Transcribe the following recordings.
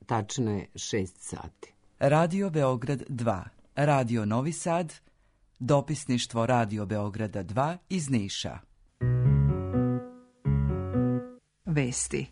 tačno je 6 sati. Radio Beograd 2, Radio Novi Sad, dopisništvo Radio Beograda 2 iz Niša. Vesti.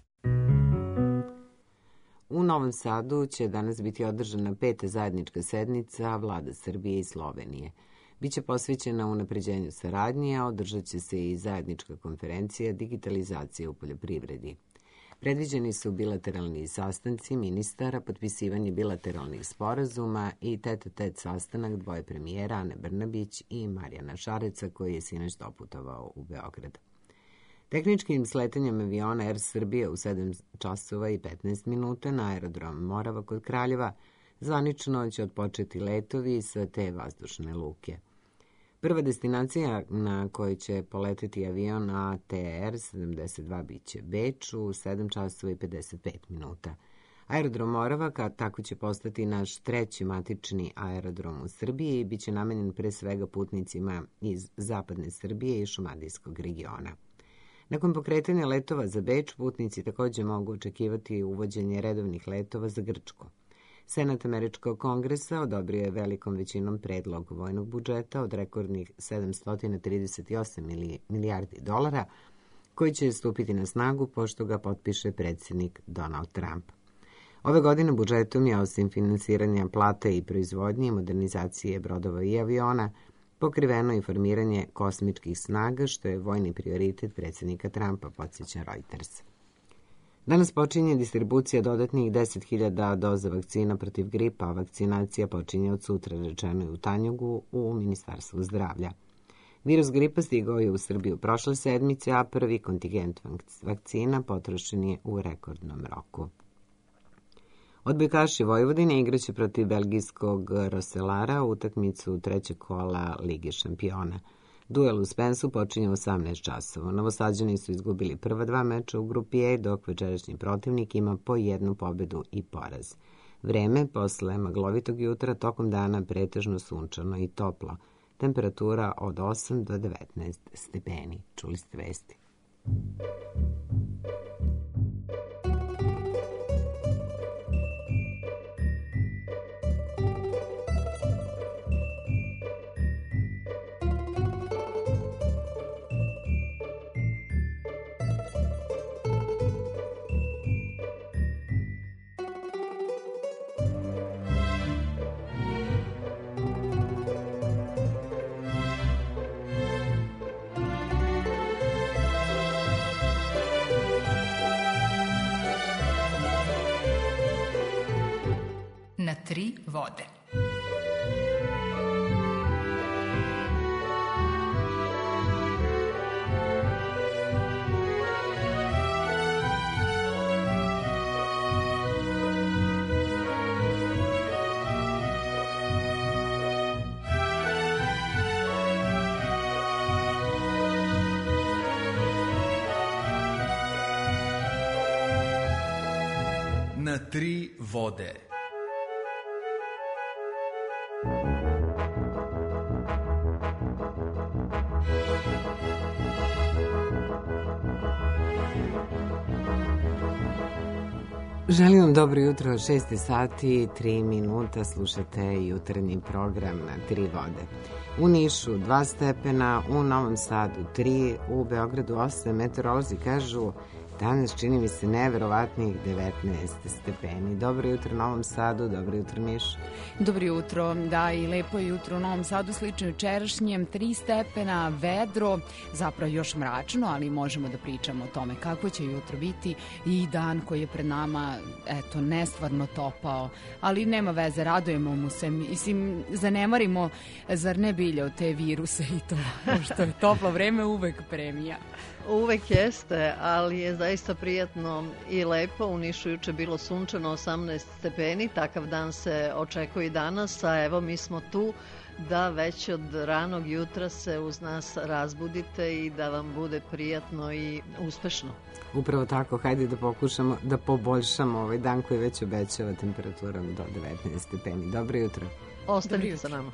U Novom Sadu će danas biti održana 5. zajednička sednica Vlada Srbije i Slovenije. Biće posvećena unapređenju saradnje, a održat će se i zajednička konferencija digitalizacije u poljoprivredi. Predviđeni su bilateralni sastanci ministara, potpisivanje bilateralnih sporazuma i tet-a-tet sastanak dvoje premijera Ane Brnabić i Marijana Šareca, koji je sinoć doputovao u Beograd. Tehničkim sletanjem aviona Air Srbije u 7 časova i 15 minuta na aerodrom Morava kod Kraljeva zvanično će odpočeti letovi sa te vazdušne luke. Prva destinacija na kojoj će poleteti avion ATR 72 biće Beč u 7 časova i 55 minuta. Aerodrom Morava tako će postati naš treći matični aerodrom u Srbiji i biće namenjen pre svega putnicima iz zapadne Srbije i šumadijskog regiona. Nakon pokretanja letova za Beč, putnici također mogu očekivati uvođenje redovnih letova za Grčku. Senat Američkog kongresa odobrio je velikom većinom predlog vojnog budžeta od rekordnih 738 milijardi dolara, koji će stupiti na snagu pošto ga potpiše predsjednik Donald Trump. Ove godine budžetom je, osim finansiranja plata i proizvodnje i modernizacije brodova i aviona, pokriveno i formiranje kosmičkih snaga, što je vojni prioritet predsjednika Trumpa, podsjeća Reuters. Danas počinje distribucija dodatnih 10.000 doza vakcina protiv gripa, a vakcinacija počinje od sutra, rečeno je u Tanjugu u Ministarstvu zdravlja. Virus gripa stigao je u Srbiju prošle sedmice, a prvi kontingent vakcina potrošen je u rekordnom roku. Odbojkaši Vojvodine igraće protiv belgijskog Roselara utakmicu trećeg kola Lige šampiona. Duel u Spensu počinje u 18 časova. Novosađani su izgubili prva 2 meča u grupi E, dok večerašnji protivnik ima po 1 pobedu i poraz. Vreme posle maglovitog jutra tokom dana pretežno sunčano i toplo. Temperatura od 8 do 19 stepeni. Čuli ste vesti. Na 3 vode. Na 3 vode. Želim vam dobro jutro, 6 sati, 3 minuta, slušate jutarnji program na 3 vode. U Nišu 2 stepena, u Novom Sadu 3, u Beogradu 8, meteorolozi kažu danas čini mi se neverovatnih 19 stepeni. Dobro jutro Novom Sadu, dobro jutro Niš. Dobro jutro, da, i lepo jutro u Novom Sadu, slično jučerašnjem, 3 stepena, vedro, zapravo još mračno, ali možemo da pričamo o tome kako će jutro biti i dan koji je pred nama, eto, nestvarno topao, ali nema veze, radujemo mu se, mislim, zanemarimo, zar ne bilje od te viruse i to, što je toplo vreme uvek premija. Uvek jeste, ali je zaista prijatno i lepo. U Nišu juče bilo sunčano, 18 stepeni, takav dan se očekuje i danas, a evo mi smo tu da već od ranog jutra se uz nas razbudite i da vam bude prijatno i uspešno. Upravo tako, hajde da pokušamo da poboljšamo ovaj dan koji već obećava temperaturom do 19 stepeni. Dobro jutro. Ostanite sa nama.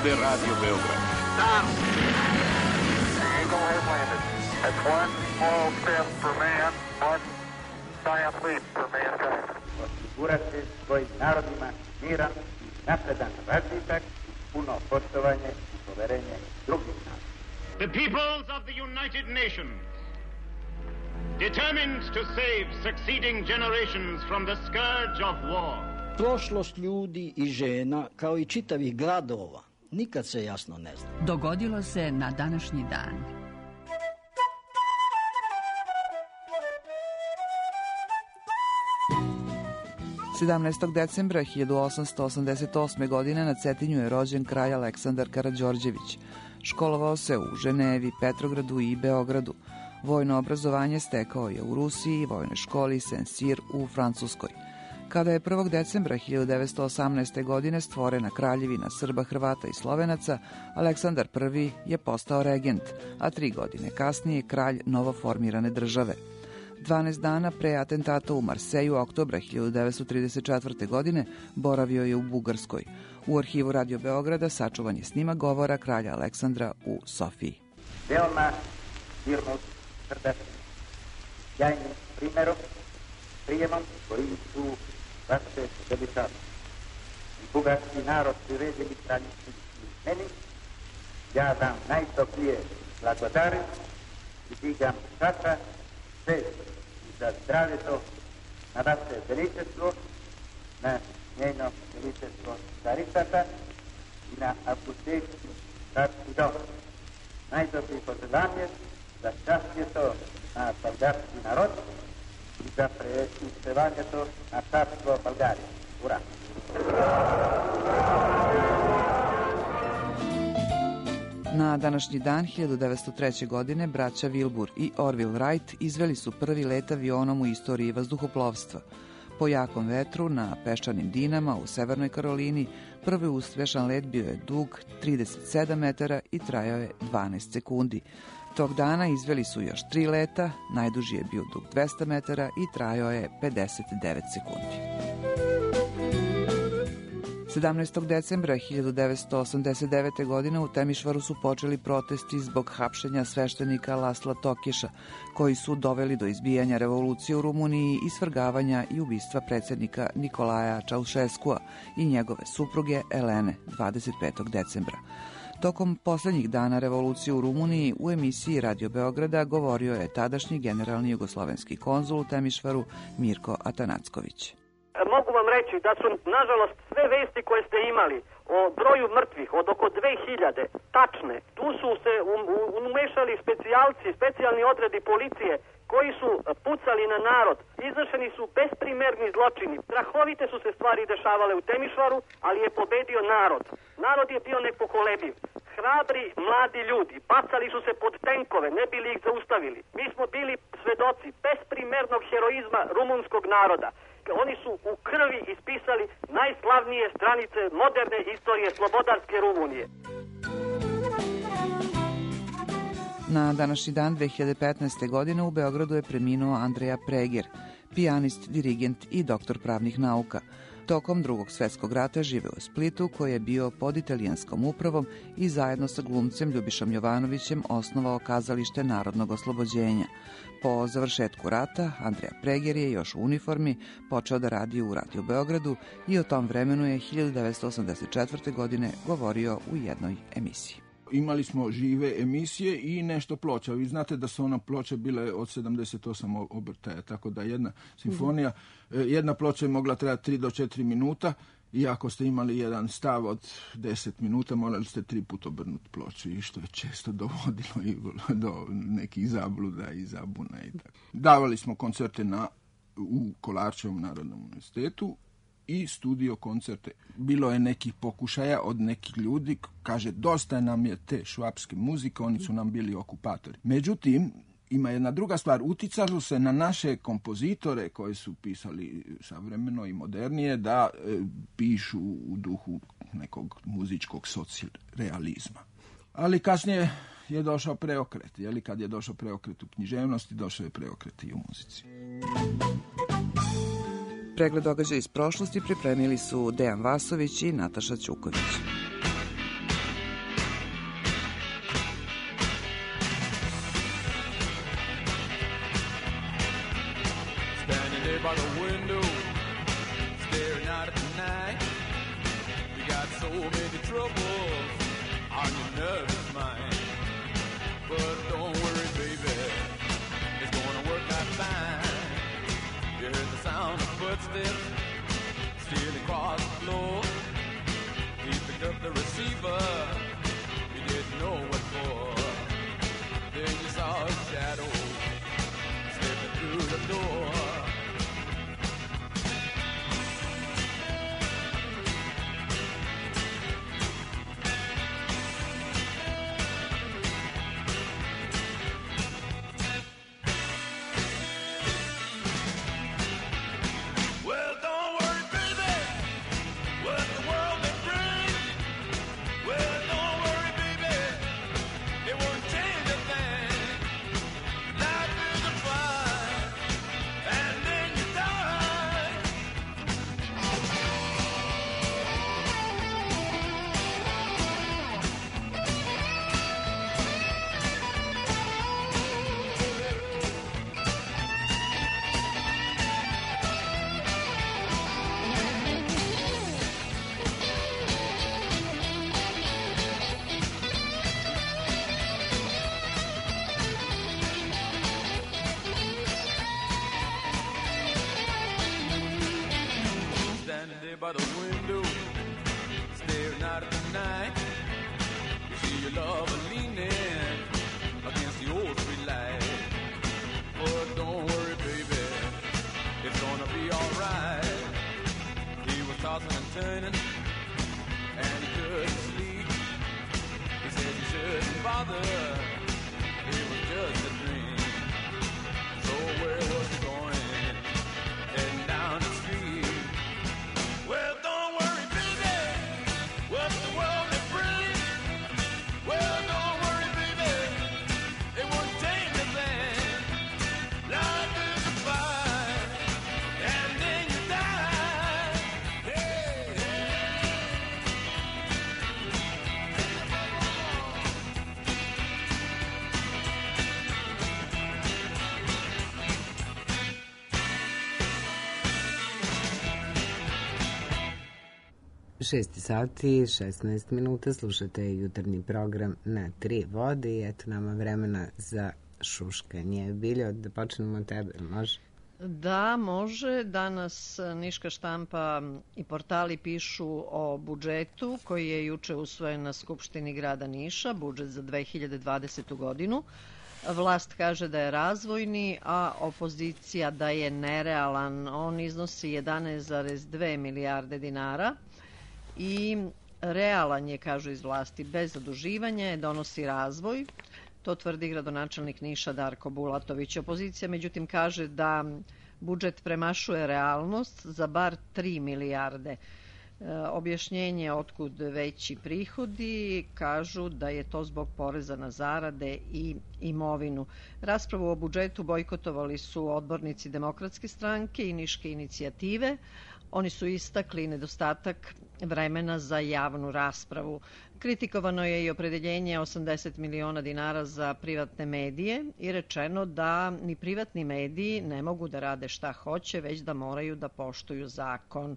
Ovde Radio Beograd. That's one small step for man, one giant leap for mankind. Osigurati svojim narodima miran i napredan razvitak, puno poštovanje i poverenje drugih naroda. The peoples of the United Nations, determined to save succeeding generations from the scourge of war. Prošlost ljudi i žena, kao i čitavih gradova, nikad se jasno ne zna. Dogodilo se na današnji dan. 17. decembra 1888. godine na Cetinju je rođen kralj Aleksandar Karađorđević. Školovao se u Ženevi, Petrogradu i Beogradu. Vojno obrazovanje stekao je u Rusiji i vojnoj školi Saint-Cyr u Francuskoj. Kada je 1. decembra 1918. godine stvorena kraljevina Srba, Hrvata i Slovenaca, Aleksandar I je postao regent, a 3 godine kasnije kralj novoformirane države. 12 dana pre atentata u Marseju oktobra 1934. godine boravio je u Bugarskoj. U arhivu Radio Beograda sačuvan je snimak govora kralja Aleksandra u Sofiji. Veoma dirnut, srdačnim, sjajnim primerom, prijemom koji su vaše veličanstvo i bugarski narod priređeni kraljici i meni, ja vam najtoplije blagodarim i digam časa sve za zdravljeto na vaše veličestvo, na njeno veličestvo Caritata i na Apostolski carski dom. Najtoplije poželjanje za častjeto na bolgarski narod i za preusevanje to na carstvo Bolgarije. Ura! Na današnji dan 1903. godine braća Wilbur i Orville Wright izveli su prvi let avionom u istoriji vazduhoplovstva. Po jakom vetru na peščanim dinama u Severnoj Karolini prvi uspešan let bio je dug 37 metara i trajao je 12 sekundi. Tog dana izveli su još 3 leta, najduži je bio dug 200 metara i trajao je 59 sekundi. 17. decembra 1989. godine u Temišvaru su počeli protesti zbog hapšenja sveštenika Lasla Tokiša, koji su doveli do izbijanja revolucije u Rumuniji i svrgavanja i ubistva predsjednika Nikolaja Čaušeskua i njegove supruge Elene 25. decembra. Tokom poslednjih dana revolucije u Rumuniji u emisiji Radio Beograda govorio je tadašnji generalni jugoslovenski konzul u Temišvaru Mirko Atanacković. Mogu vam reći da su, nažalost, sve vesti koje ste imali o broju mrtvih od oko 2000 tačne. Tu su se umešali specijalci, specijalni odredi policije koji su pucali na narod. Izvršeni su besprimerni zločini. Strahovite su se stvari dešavale u Temišvaru, ali je pobedio narod. Narod je bio nepokolebljiv. Hrabri mladi ljudi bacali su se pod tenkove, ne bili ih zaustavili. Mi smo bili svedoci besprimernog heroizma rumunskog naroda. Oni su u krvi ispisali najslavnije stranice moderne istorije slobodarske Rumunije. Na današnji dan 2015. godine u Beogradu je preminuo Andreja Preger, pijanist, dirigent i doktor pravnih nauka. Tokom Drugog svjetskog rata živeo u Splitu, koji je bio pod italijanskom upravom i zajedno sa glumcem Ljubišom Jovanovićem osnovao kazalište Narodnog oslobođenja. Po završetku rata, Andreja Preger je još u uniformi počeo da radi u Radio Beogradu i o tom vremenu je 1984. godine govorio u jednoj emisiji. Imali smo žive emisije i nešto ploča. Vi znate da su ona ploče bile od 78 obrtaja, tako da jedna simfonija, jedna ploča je mogla trajati 3 do 4 minuta i ako ste imali jedan stav od 10 minuta, morali ste 3 puta obrnuti ploču i što je često dovodilo i do nekih zabluda i zabuna i tako. Davali smo koncerte u Kolarčevom Narodnom univerzitetu i studio koncerte. Bilo je nekih pokušaja od nekih ljudi, kaže, dosta nam je te švapske muzike, oni su nam bili okupatori. Međutim, ima jedna druga stvar, uticalo se na naše kompozitore koji su pisali savremeno i modernije da pišu u duhu nekog muzičkog socijalrealizma. Ali kasnije je došao preokret, kad je došao preokret u književnosti, došao je preokret i u muzici. Pregled događaja iz prošlosti pripremili su Dejan Vasović i Nataša Ćuković. by the window, staring out at the night. You got so many troubles on your nervous mind. But don't worry, baby, it's gonna work out fine. You heard the sound of footsteps stealing across the floor. He picked up the receiver, you didn't know what for. Then you saw a shadow slipping through the door. By the window, staring out at the night. You see your lover leaning against the old street light. But don't worry, baby, it's gonna be alright. He was tossing and turning, and he couldn't sleep. He said you shouldn't bother, it was just a dream. So where was he going? Heading down the street. Well, don't worry, baby, what the world may bring. Well, don't worry, baby, it won't change a thing. Life is a fight, and then you die. Hey, hey. 6 sati, 16 minuta, slušate jutarnji program na 3 vode i eto nama vremena za šuškanje. Biljo, da počnemo od tebe, može? Da, može. Danas Niška štampa i portali pišu o budžetu koji je juče usvojen na Skupštini grada Niša, budžet za 2020. godinu. Vlast kaže da je razvojni, a opozicija da je nerealan. On iznosi 11,2 milijarde dinara i realan je, kažu iz vlasti, bez zaduživanja, donosi razvoj. To tvrdi gradonačelnik Niša Darko Bulatović. Opozicija, međutim, kaže da budžet premašuje realnost za bar 3 milijarde. Objašnjenje otkud veći prihodi, kažu da je to zbog poreza na zarade i imovinu. Raspravu o budžetu bojkotovali su odbornici Demokratske stranke i Niške inicijative. Oni su istakli nedostatak vremena za javnu raspravu. Kritikovano je i opredeljenje 80 miliona dinara za privatne medije i rečeno da ni privatni mediji ne mogu da rade šta hoće, već da moraju da poštuju zakon.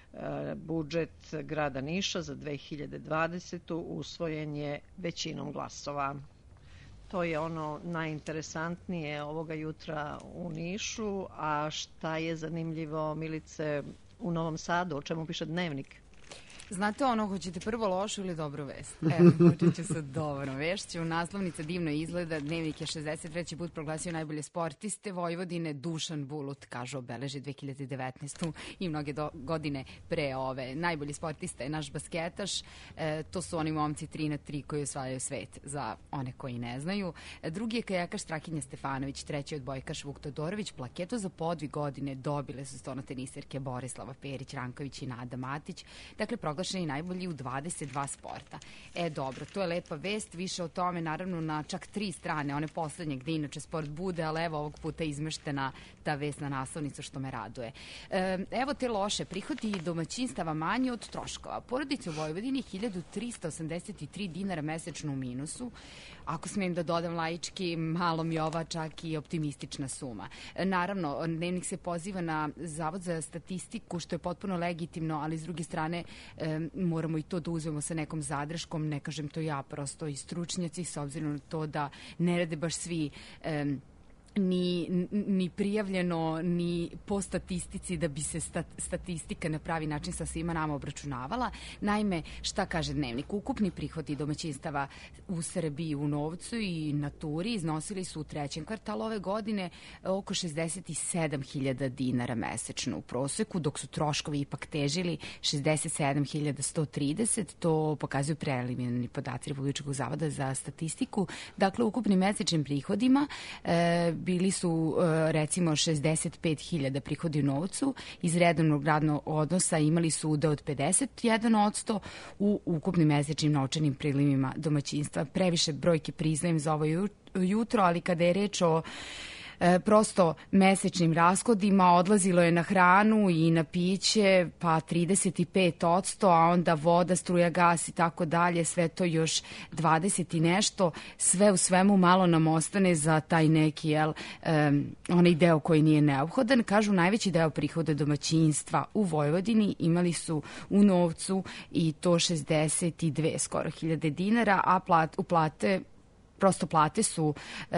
Budžet grada Niša za 2020. usvojen je većinom glasova. To je ono najinteresantnije ovoga jutra u Nišu. A šta je zanimljivo, Milice, u Novom Sadu, o čemu piše Dnevnik? Znate ono, hoćete prvo lošu ili dobru vest? Evo, počet ću sa dobrom vešću. Naslovnica divno izgleda. Dnevnik je 63. put proglasio najbolje sportiste Vojvodine. Dušan Bulut, kažu, obeleži 2019. i mnoge godine pre ove. Najbolji sportista je naš basketaš. To su oni momci 3x3 koji osvajaju svet, za one koji ne znaju. Drugi je kajakaš Strahinja Stefanović, treći odbojkaš Vuk Todorović. Plaketu za podvig godine dobile su stolnoteniserke Borislava Perić, Ranković i Nada Matić. Dakle, proglašeni najbolji u 22 sporta. Dobro, to je lepa vest, više o tome naravno na čak 3 strane, one poslednje gde inače sport bude, ali evo ovog puta izmeštena ta vest na naslovnicu, što me raduje. Evo te loše, prihodi domaćinstava manje od troškova. Porodice u Vojvodini 1383 dinara mesečno u minusu, ako smijem da dodam laički, malo mi ova čak i optimistična suma. Naravno, Dnevnik se poziva na Zavod za statistiku, što je potpuno legitimno, ali s druge strane moramo i to da uzmemo sa nekom zadrškom, ne kažem to ja, prosto i stručnjaci, s obzirom na to da ne rade baš svi ni prijavljeno, ni po statistici da bi se statistika na pravi način sa svima nama obračunavala. Naime, šta kaže Dnevnik? Ukupni prihodi domaćinstava u Srbiji u novcu i naturi iznosili su u trećem kvartalu ove godine oko 67.000 dinara mesečno u proseku, dok su troškovi ipak težili 67.130, to pokazuju preliminarni podaci Republičkog zavoda za statistiku. Dakle, ukupnim mesečnim prihodima bili su recimo 65.000 prihodi u novcu, iz redovnog radnog odnosa imali su udeo od 51% u ukupnim mesečnim novčanim prilivima domaćinstva. Previše brojke priznajem za ovo jutro, ali kada je reč o prosto mesečnim rashodima, odlazilo je na hranu i na piće pa 35%, a onda voda, struja, gas i tako dalje, sve to još 20 i nešto. Sve u svemu malo nam ostane za taj neki, onaj deo koji nije neophodan. Kažu, najveći deo prihoda domaćinstva u Vojvodini imali su u novcu i to 62 skoro hiljade dinara, a prosto plate su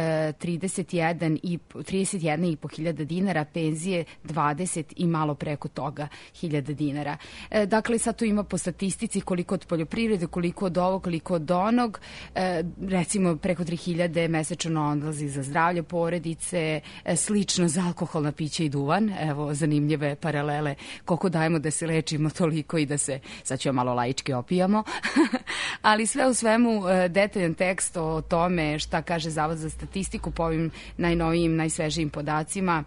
31,5 hiljada dinara, penzije 20 i malo preko toga hiljada dinara. Dakle, sad tu ima po statistici koliko od poljoprivrede, koliko od ovog, koliko od onog. Recimo, preko 3.000 mesečno odlazi za zdravlje porodice, slično za alkoholna pića i duvan. Evo, zanimljive paralele. Koliko dajemo da se lečimo, toliko i da se, sad ću malo laički, opijamo. Ali sve u svemu, detaljan tekst o tome šta kaže Zavod za statistiku po ovim najnovijim, najsvežijim podacima.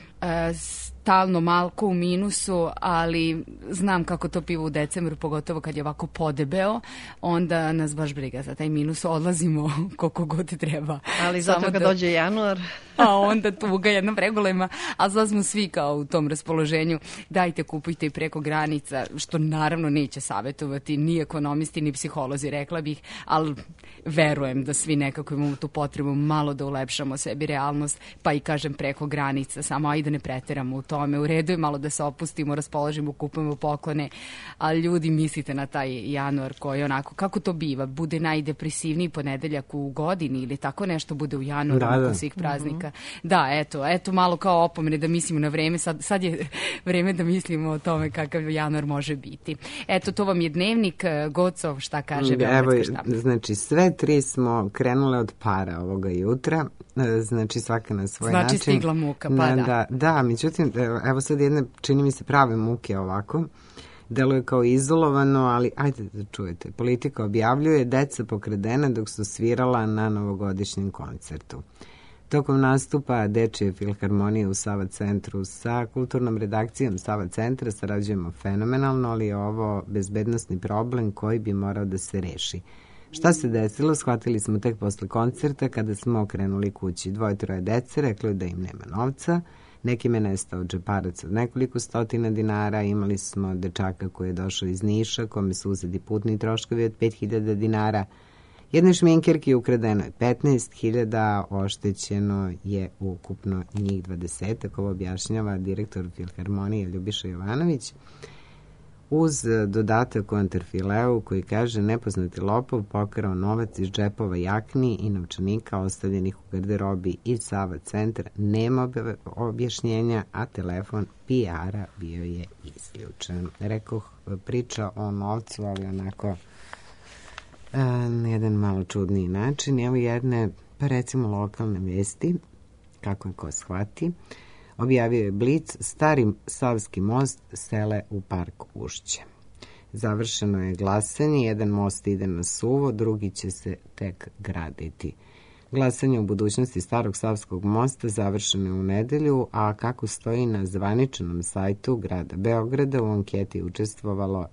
Stalno malko u minusu, ali znam kako to pivo u decembru, pogotovo kad je ovako podebeo, onda nas baš briga za taj minus, odlazimo koliko god treba. Ali zato kad dođe januar... A onda tuga jedna pregolema, a sad smo svi kao u tom raspoloženju, dajte kupujte i preko granica, što naravno neće savjetovati ni ekonomisti, ni psiholozi, rekla bih, ali verujem da svi nekako imamo tu potrebu malo da ulepšamo sebi realnost, pa i kažem preko granica, samo ajde ne preteramo u tome, u redu je malo da se opustimo, raspoložimo, kupujemo poklone, ali ljudi, mislite na taj januar koji onako, kako to biva, bude najdepresivniji ponedeljak u godini ili tako nešto bude u januaru nakon svih praznika. Da, eto malo kao opomene da mislimo na vreme, sad je vreme da mislimo o tome kakav januar može biti. Eto, to vam je Dnevnik. Gocov, šta kaže Beogradska štampa? Znači, sve tri smo krenule od para ovoga jutra, znači svaka na svoj način. Znači stigla muka, pa da. Da, međutim, evo sad jedne, čini mi se, prave muke ovako. Deluje kao izolovano, ali ajde da čujete. Politika objavljuje deca pokradena dok su svirala na novogodišnjem koncertu. Tokom nastupa Dečije filharmonije u Sava centru sa kulturnom redakcijom Sava centra sarađujemo fenomenalno, ali je ovo bezbednosni problem koji bi morao da se reši. Šta se desilo? Shvatili smo tek posle koncerta kada smo okrenuli kući. 2-3 dece rekli da im nema novca. Nekim je nestao džeparac od nekoliko stotina dinara. Imali smo dečaka koji je došao iz Niša, kome su uzeti putni troškovi od 5.000 dinara. Jednoj šminkerki ukradeno je 15.000, oštećeno je ukupno njih 20, tako objašnjava direktor Filharmonije Ljubiša Jovanović, uz dodatak o Anterfileu koji kaže nepoznati lopov pokrao novac iz džepova jakni i novčanika ostavljenih u garderobi i Sava centra. Nema objašnjenja, a telefon PR-a bio je isključen. Rekoh, priča o novcu, ali onako na jedan malo čudniji način. Evo jedne, pa recimo lokalne vesti, kako je ko shvati. Objavio je Blic, stari Savski most sele u park Ušće. Završeno je glasanje, jedan most ide na suvo, drugi će se tek graditi. Glasanje u budućnosti starog Savskog mosta završeno je u nedelju, a kako stoji na zvaničnom sajtu grada Beograda, u anketi je učestvovalo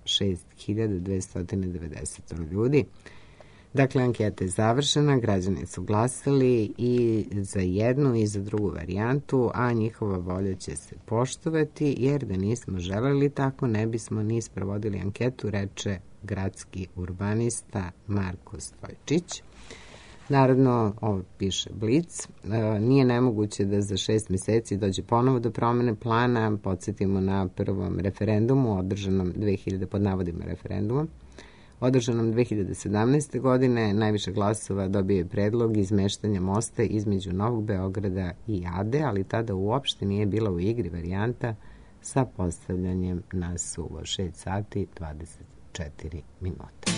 6.290 ljudi. Dakle, anketa je završena, građani su glasali i za jednu i za drugu varijantu, a njihova volja će se poštovati, jer da nismo želeli tako, ne bismo ni sprovodili anketu, reče gradski urbanista Marko Stojčić. Naravno, ovo piše Blic, nije nemoguće da za 6 meseci dođe ponovo do promene plana. Podsjetimo na prvom referendumu, održanom 2000, pod navodima referenduma, održanom 2017. godine, najviše glasova dobio je predlog izmeštanja mosta između Novog Beograda i Ade, ali tada uopšte nije bila u igri varijanta sa postavljanjem na suvo. 6 sati 24 minuta.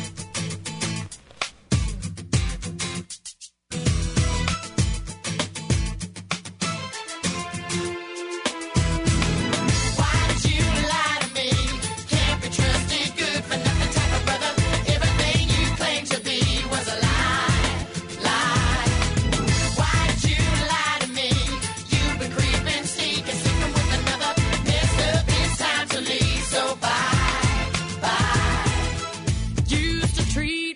Treat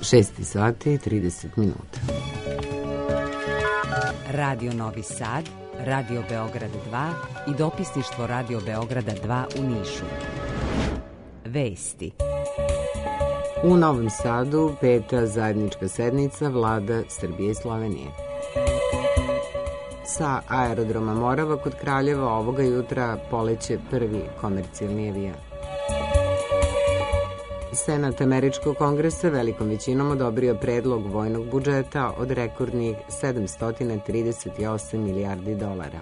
6 sati i 30 minuta. Radio Novi Sad, Radio Beograd 2 i dopisništvo Radio Beograda 2 u Nišu. Vesti. U Novom Sadu 5. zajednička sednica vlada Srbije i Slovenije. Sa aerodroma Morava kod Kraljeva ovoga jutra poleće prvi komercijalni avion. Senat Američkog kongresa velikom većinom odobrio predlog vojnog budžeta od rekordnih 738 milijardi dolara.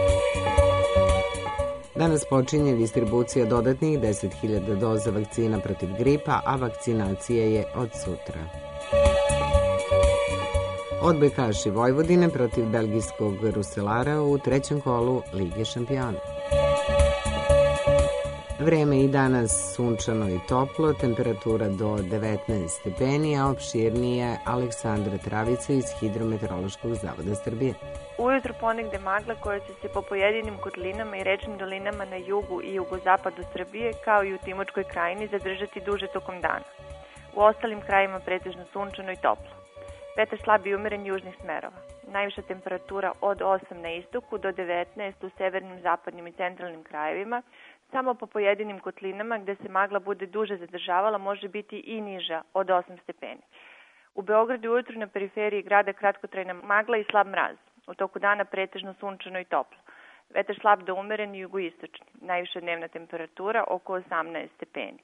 Danas počinje distribucija dodatnih 10.000 doza vakcina protiv gripa, a vakcinacija je od sutra. Odbojkaši Vojvodine protiv belgijskog Ruselara u trećem kolu Lige šampiona. Vreme i danas sunčano i toplo, temperatura do 19 stepeni, a opširnije Aleksandra Travica iz Hidrometeorološkog zavoda Srbije. Ujutro ponegde magla koja će se po pojedinim kotlinama i rečnim dolinama na jugu i jugozapadu Srbije, kao i u Timočkoj krajini, zadržati duže tokom dana. U ostalim krajima pretežno sunčano i toplo. Vetar slab i umeren južnih smerova. Najviša temperatura od 8 na istoku do 19 u severnim, zapadnim i centralnim krajevima. Samo po pojedinim kotlinama gde se magla bude duže zadržavala može biti i niža od 8 stepeni. U Beogradu ujutru na periferiji grada kratkotrajna magla i slab mraz. U toku dana pretežno sunčano i toplo. Vetar slab do umeren i jugoistočni. Najviša dnevna temperatura oko 18 stepeni.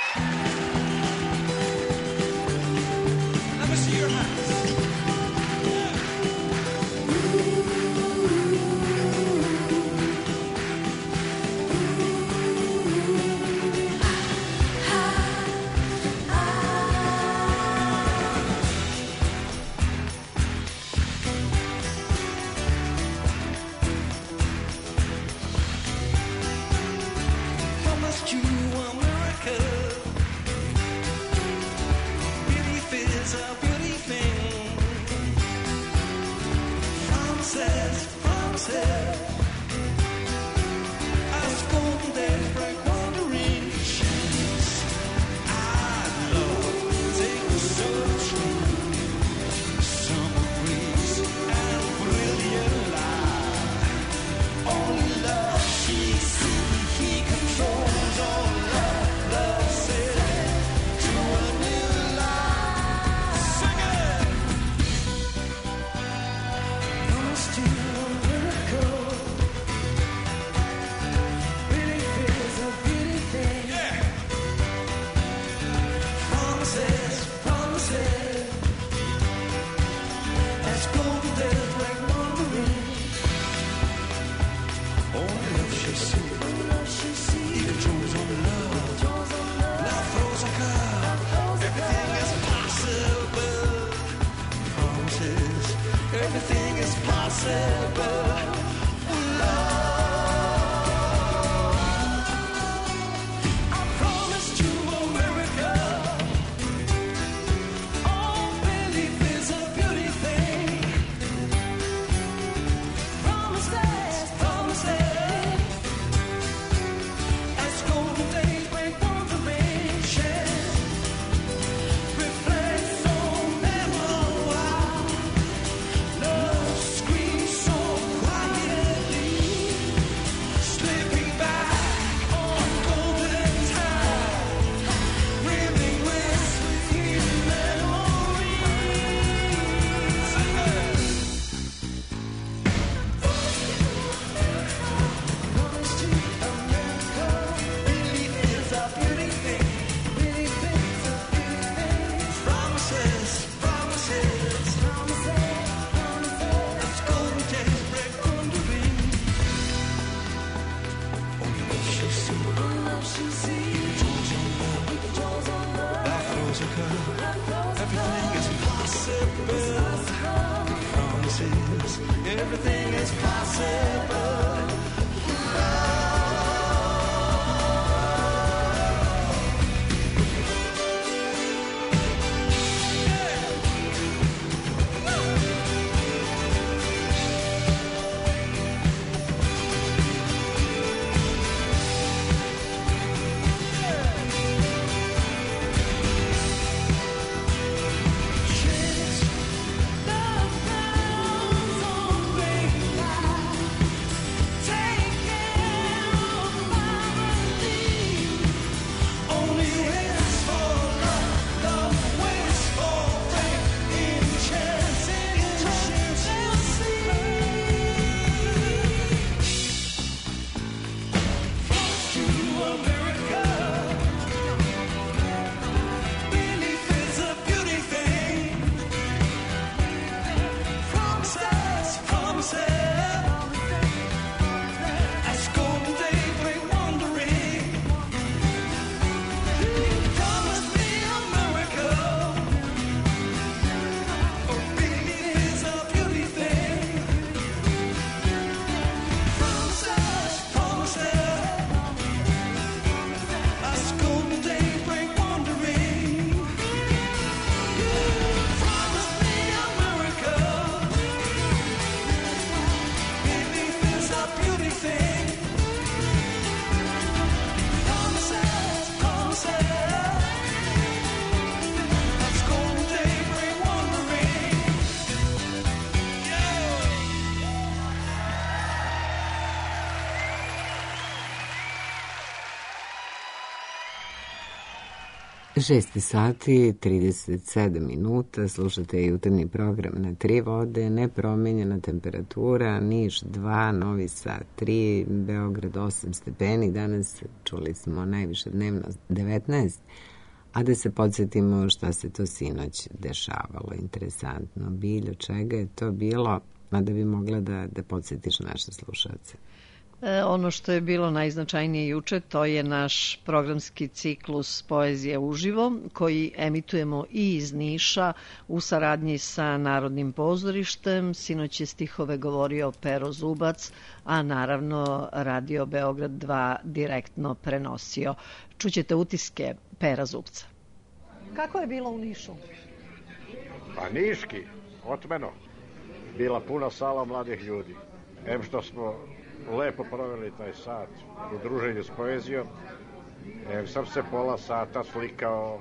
6 sati, 37 minuta, slušate jutarnji program na 3 vode, nepromenjena temperatura, Niš 2, Novi Sad 3, Beograd 8 stepeni, danas čuli smo najviše dnevno 19, a da se podsjetimo šta se to sinoć dešavalo. Interesantno, Biljo, čega je to bilo, a da bi mogla da podsjetiš naše slušalce. Ono što je bilo najznačajnije juče, to je naš programski ciklus Poezija uživo, koji emitujemo i iz Niša u saradnji sa Narodnim pozorištem. Sinoć je stihove govorio Pero Zubac, a naravno Radio Beograd 2 direktno prenosio. Čućete utiske Pera Zubca. Kako je bilo u Nišu? Pa niški, otmeno. Bila puna sala mladih ljudi. Em što smo lepo proveli taj sat u druženju s poezijom. Sam se pola sata slikao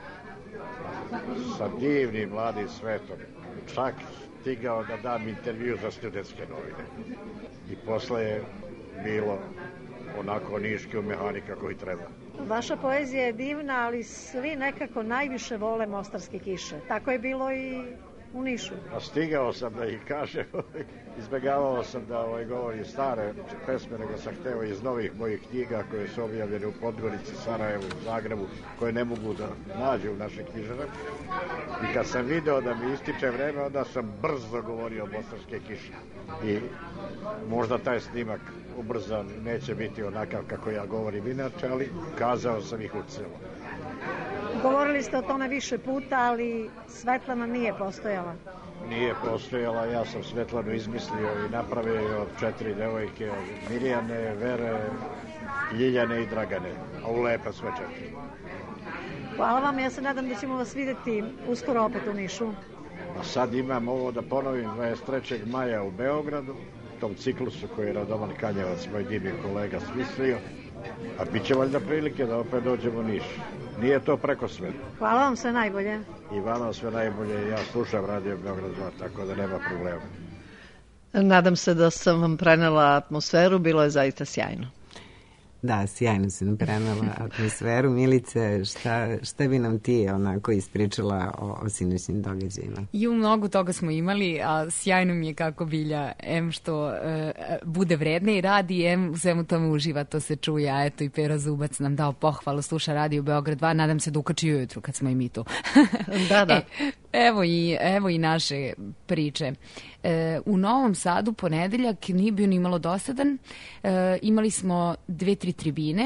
sa divnim mladim svetom. Čak stigao da dam intervju za Studentske novine. I posle je bilo onako niški u mehanika koji treba. Vaša poezija je divna, ali svi nekako najviše vole mostarske kiše. Tako je bilo i u Nišu. A stigao sam da ih kažem, izbegavao sam da govorim stare pesme, nego sam hteo iz novih mojih knjiga koje su objavljene u Podgorici, Sarajevu, Zagrebu, koje ne mogu da nađu u našim knjižarama. I kad sam video da mi ističe vreme, onda sam brzo govorio o mostarske kiše. I možda taj snimak ubrzan neće biti onakav kako ja govorim inače, ali kazao sam ih u celo. Govorili ste o tome više puta, ali Svetlana nije postojala. Nije postojala, ja sam Svetlanu izmislio i napravio od 4 devojke, Mirjane, Vere, Ljiljane i Dragane, a u lepa sve 4. Hvala vam, ja se nadam da ćemo vas videti uskoro opet u Nišu. A sad imam ovo da ponovim 23. maja u Beogradu, tom ciklusu koji je Radovan Kanjevac, moj divni kolega, smislio, a bit će valjda prilike da opet dođemo u Niš. Nije to preko sveta. Hvala vam, sve najbolje. I vama sve najbolje. Ja slušam Radio Beograd 2, tako da nema problema. Nadam se da sam vam prenela atmosferu, bilo je zaista sjajno. Da, sjajno si nam prenela atmosferu. Milice, šta bi nam ti onako ispričala o sinoćnim događajima? I u mnogo toga smo imali, a sjajno mi je kako Bilja, em što bude vredna i radi, em u svemu tome uživa, to se čuje, a eto i Pero Zubac nam dao pohvalu, sluša Radio Beograd 2, nadam se da ukači ujutru kad smo i mi tu. Da. Evo i naše priče. U Novom Sadu ponedeljak nije bio ni malo dosadan. Imali smo 2-3 tribine.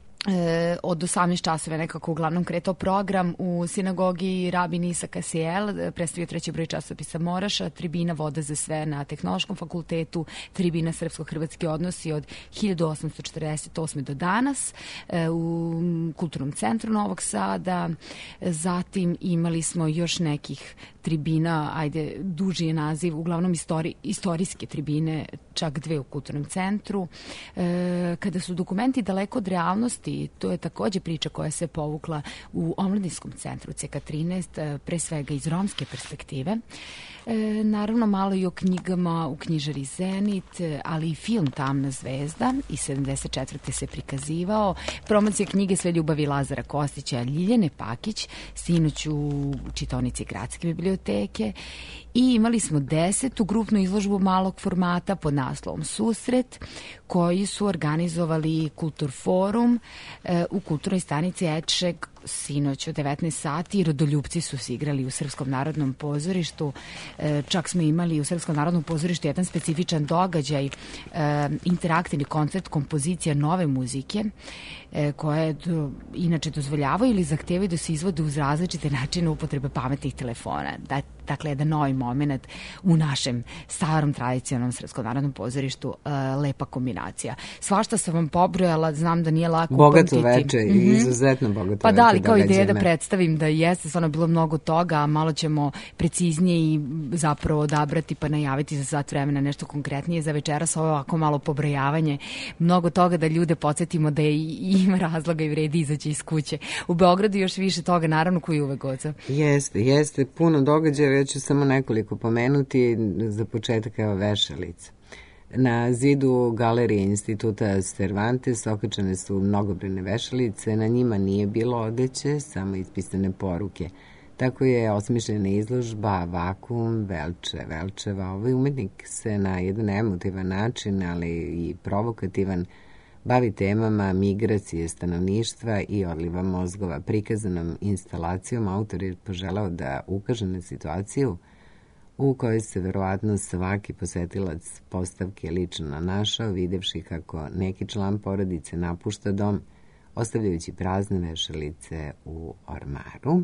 Od 18 časova nekako uglavnom kretao program u sinagogi Rabin Isak Asiel, predstavio 3. broj časopisa Moraša, tribina Voda za sve na Tehnološkom fakultetu, tribina Srpsko-hrvatski odnosi od 1848. do danas u Kulturnom centru Novog Sada. Zatim imali smo još nekih tribina, ajde, duži je naziv, uglavnom istorijske tribine, čak 2 u Kulturnom centru. Kada su dokumenti daleko od realnosti, to je takođe priča koja se povukla u Omladinskom centru CK13, pre svega iz romske perspektive. Naravno, malo i o knjigama u knjižari Zenit, ali i film Tamna zvezda iz 74. se prikazivao. Promocija knjige Sve ljubavi Lazara Kostića, Ljiljane Pakić, sinoć u čitaonici Gradske biblioteke. I imali smo 10. grupnu izložbu malog formata pod naslovom Susret, koji su organizovali Kultur forum u kulturnoj stanici Ečeg sinoć od 19 sati i Rodoljupci su se igrali u Srpskom narodnom pozorištu. Čak smo imali u Srpskom narodnom pozorištu jedan specifičan događaj, interaktivni koncert kompozicija nove muzike, koje inače dozvoljavaju ili zahtevaju da se izvode uz različite načine upotrebe pametnih telefona. Dakle, jedan novi moment u našem starom tradicionalnom Srpskom narodnom pozorištu, lepa kombinacija. Svašta sam vam pobrojala, znam da nije lako bogato veče, izuzetno bogato veče. Pa da, ali kao ideja da predstavim da jeste stvarno bilo mnogo toga, a malo ćemo preciznije i zapravo odabrati pa najaviti za sat vremena nešto konkretnije za večeras, ovo ovako malo pobrojavanje, mnogo toga da ljude podsjetimo da ima razloga i vredi izaći iz kuće. U Beogradu još više toga, naravno, koji uvek Goca. Jeste, puno događaja, ja ću samo nekoliko pomenuti. Za početak, evo, Vešalica. Na zidu galerije Instituta Cervantes okačene su mnogobrojne vešalice, na njima nije bilo odeće, samo ispisane poruke. Tako je osmišljena izložba Vakuum Velčeva. Ovaj umetnik se na jedan emotivan način, ali i provokativan, bavi temama migracije stanovništva i odliva mozgova. Prikazanom instalacijom autor je poželao da ukaže na situaciju u kojoj se verovatno svaki posetilac postavke lično našao, videvši kako neki član porodice napušta dom, ostavljajući prazne vešalice u ormaru.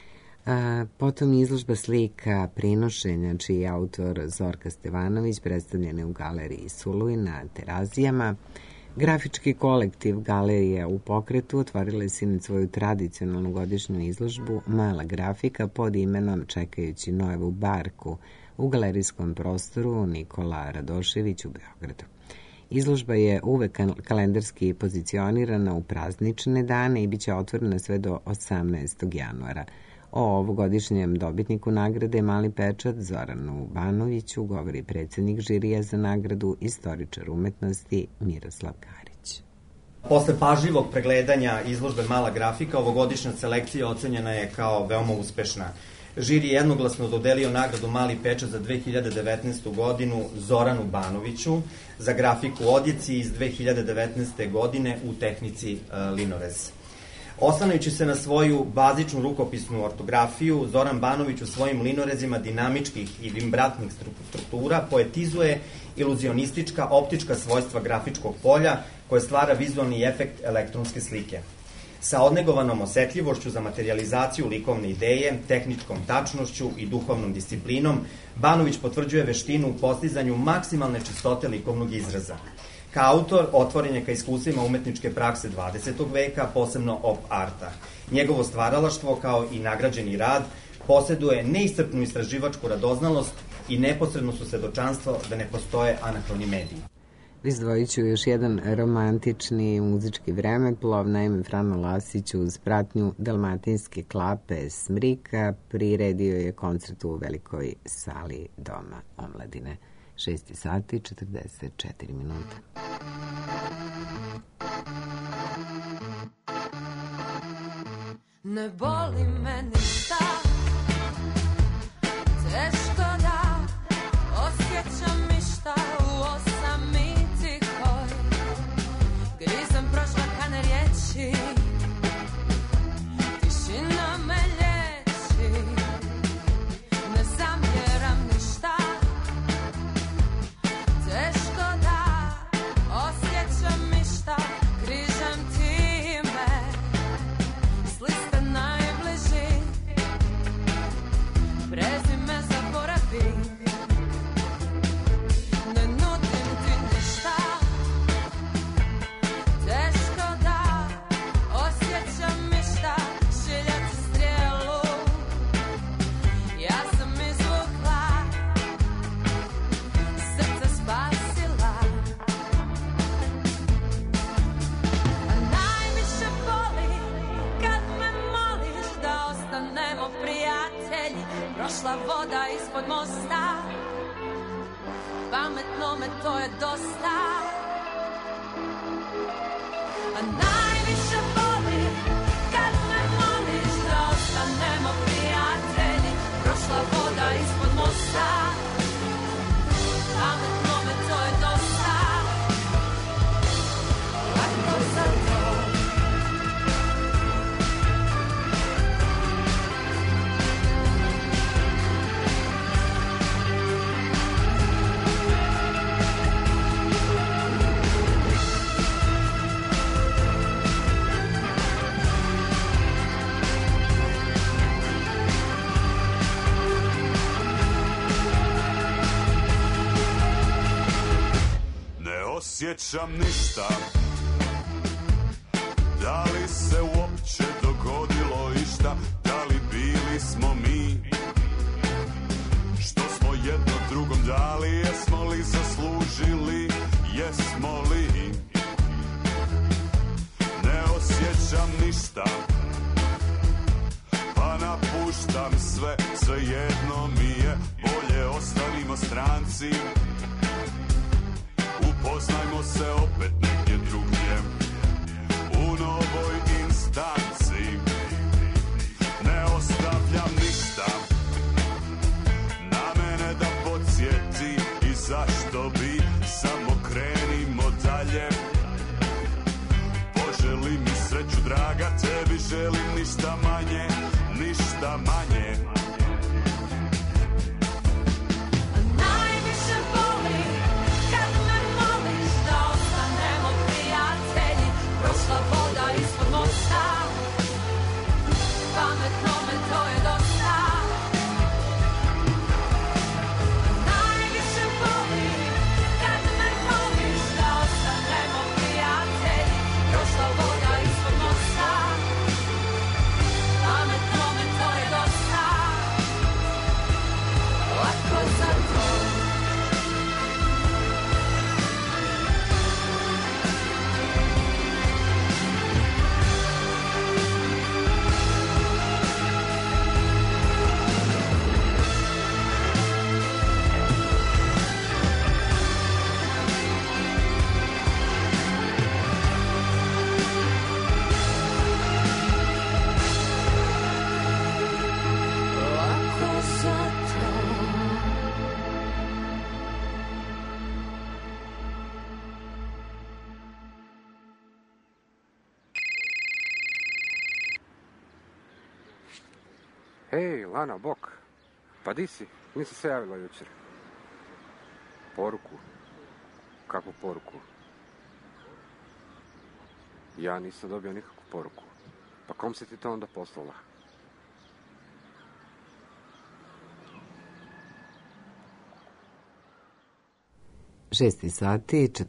Potom izložba slika prinošenja, čiji je autor Zorka Stevanović, predstavljene u galeriji Suluj na Terazijama. Grafički kolektiv Galerija u pokretu otvorila je sinoć svoju tradicionalnu godišnju izložbu Mala grafika pod imenom Čekajući Noevu barku u galerijskom prostoru Nikola Radošević u Beogradu. Izložba je uvek kalendarski pozicionirana u praznične dane i bit će otvorena sve do 18. januara. O ovogodišnjem dobitniku nagrade Mali pečat Zoranu Banoviću govori predsjednik žirija za nagradu, istoričar umetnosti Miroslav Karić. Posle pažljivog pregledanja izložbe Mala grafika, ovogodišnja selekcija ocenjena je kao veoma uspešna. Žiri je jednoglasno dodelio nagradu Mali pečat za 2019. godinu Zoranu Banoviću za grafiku odjeci iz 2019. godine u tehnici linorez. Oslanjajući se na svoju bazičnu rukopisnu ortografiju, Zoran Banović u svojim linorezima dinamičkih i vimbratnih struktura poetizuje iluzionistička optička svojstva grafičkog polja koje stvara vizualni efekt elektronske slike. Sa odnegovanom osetljivošću za materijalizaciju likovne ideje, tehničkom tačnošću i duhovnom disciplinom, Banović potvrđuje veštinu u postizanju maksimalne čistote likovnog izraza. Kao autor, otvoren je ka iskustvima umetničke prakse 20. veka, posebno op arta. Njegovo stvaralaštvo, kao i nagrađeni rad, posjeduje neiscrpnu istraživačku radoznalost i neposredno su svedočanstvo da ne postoje anahroni mediji. Izdvojit ću još jedan romantični muzički vremeplov. Naime, Frano Lasić uz pratnju Dalmatinske klape Smrika priredio je koncert u velikoj sali Doma omladine. 6 sati 44 minuta. Ne boli me ništa, teško da osjećam ništa u osamici koj grizam prožvakane riječi, tišina me lječi, ne zamjeram ništa, teško da osjećam ništa, križam ti me s liste najbliži, prezime zaboravi, ne nudim ti ništa, teško da osjećam ništa, šiljati strijelu, ja sam izvukla, srce spasila, a najviše boli kad me moliš da ostanemo prijatelji, prošla voda ispod mosta, pametno me to je dosta, a najviše boli kad me moliš da ostanemo prijatelji, prošla voda ispod mosta, pametno me to je dosta, lako za to. Ne osjećam ništa, da li se uopće dogodilo išta, da li bili smo mi, što smo jedno drugom dali, jesmo li zaslužili, jesmo li, ne osjećam ništa, pa napuštam sve, svejedno mi je, bolje ostanimo stranci, upoznajmo se opet negdje drugdje, u novoj instanci. Ne ostavljam ništa na mene da podsjeti, i zašto bi, samo krenimo dalje. Poželi mi sreću draga, tebi želim ništa manje, ništa manje. Najviše boli kad me moliš da ostanemo prijatelji. Prošla voda ispod mosta, pametnome to je dosta. Najviše boli kad me moliš da ostanemo prijatelji. Prošla voda ispod mosta, pametnome to je dosta. Lako za to. Lako za to. Ej, Lana, bok. Pa di si? Nisi se javila jučer. Poruku? Kakvu poruku? Ja nisam dobio nikakvu poruku. Pa kom si ti to onda poslala? Šesti sati i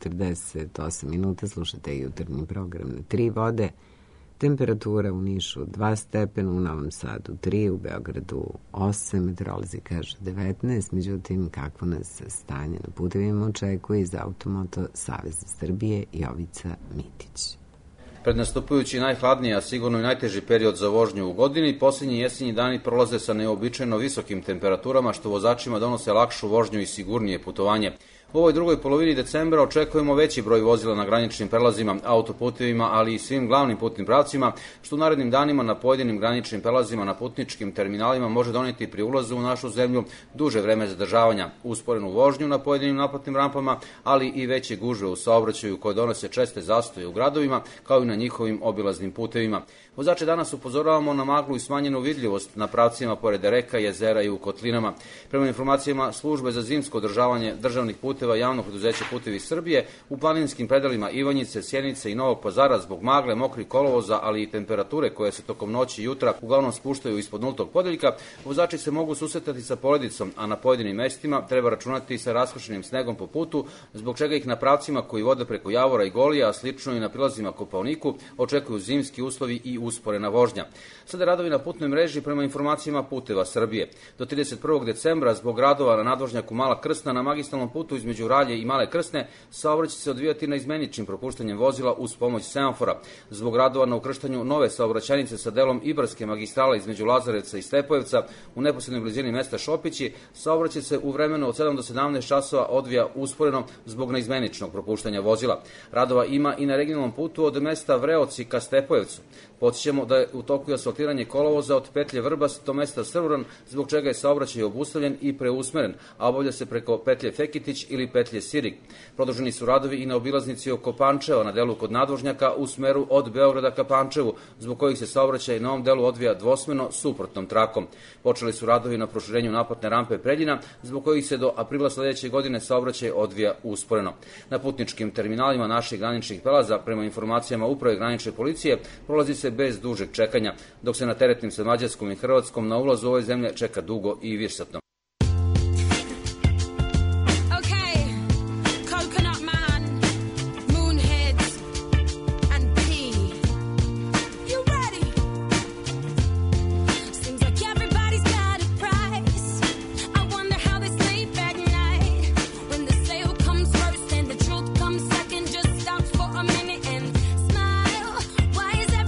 48 minuta, slušate jutarnji program na 3 vode. Temperatura u Nišu 2 stepena, u Novom Sadu 3, u Beogradu 8, meteorolozi kažu 19, međutim kakvo nas stanje na putevima očekuje iz Automoto Saveza Srbije Jovica Mitić. Pred nastupajući najhladniji, a sigurno i najteži period za vožnju u godini, posljednji jesenji dani prolaze sa neobičajno visokim temperaturama, što vozačima donose lakšu vožnju i sigurnije putovanje. U ovoj drugoj polovini decembra očekujemo veći broj vozila na graničnim prelazima, autoputevima, ali i svim glavnim putnim pravcima, što u narednim danima na pojedinim graničnim prelazima na putničkim terminalima može doneti pri ulazu u našu zemlju duže vreme zadržavanja, usporenu vožnju na pojedinim naplatnim rampama, ali i veće gužve u saobraćaju koje donose česte zastoje u gradovima, kao i na njihovim obilaznim putevima. Vozače danas upozoravamo na maglu i smanjenu vidljivost na pravcima pored reka, jezera i u kotlinama. Prema informacijama Službe za zimsko održavanje državnih puteva Javnog preduzeća Putevi Srbije, u planinskim predelima Ivanjice, Sjenice i Novog Pazara zbog magle, mokrih kolovoza, ali i temperature koje se tokom noći i jutra uglavnom spuštaju ispod nultog podeljka, vozači se mogu susretati sa poledicom, a na pojedinim mestima treba računati i sa raskršenim snegom po putu, zbog čega ih na pravcima koji vode preko Javora i Golija, a slično i na prilazima Kopaoniku, očekuju zimski uslovi i usporena vožnja. Sada radovi na putnoj mreži prema informacijama Puteva Srbije. Do 31. decembra zbog radova na nadvožnjaku Mala Krsna na magistralnom putu između Ralje i Male Krsne saobraćaj će se odvijati na izmeničnim propuštanjem vozila uz pomoć semafora. Zbog radova na ukrštanju nove saobraćajnice sa delom Ibarske magistrale između Lazarevca i Stepojevca u neposrednoj blizini mesta Šopići, saobraćaj se u vremenu od 7 do 17 časova odvija usporeno zbog neizmeničnog propuštanja vozila. Radova ima i na regionalnom putu od mesta Vreoci ka Stepojevcu. Podsjećamo da je u toku asfaltiranje kolovoza od petlje Vrbas do mesta Srvuran, zbog čega je saobraćaj obustavljen i preusmeren, a obavlja se preko petlje Fekitić ili petlje Sirig. Produženi su radovi i na obilaznici oko Pančeva na delu kod nadvožnjaka u smeru od Beograda ka Pančevu, zbog kojih se saobraćaj na ovom delu odvija dvosmerno suprotnom trakom. Počeli su radovi na proširenju naplatne rampe Preljina, zbog kojih se do aprila sledeće godine saobraćaj odvija usporeno. Na putničkim terminalima naših graničnih prelaza, prema informacijama Uprave granične policije, prolazi se bez dužeg čekanja, dok se na teretnim sa Mađarskom i Hrvatskom na ulazu u ove zemlje čeka dugo i višesatno.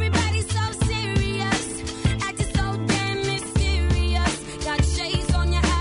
On your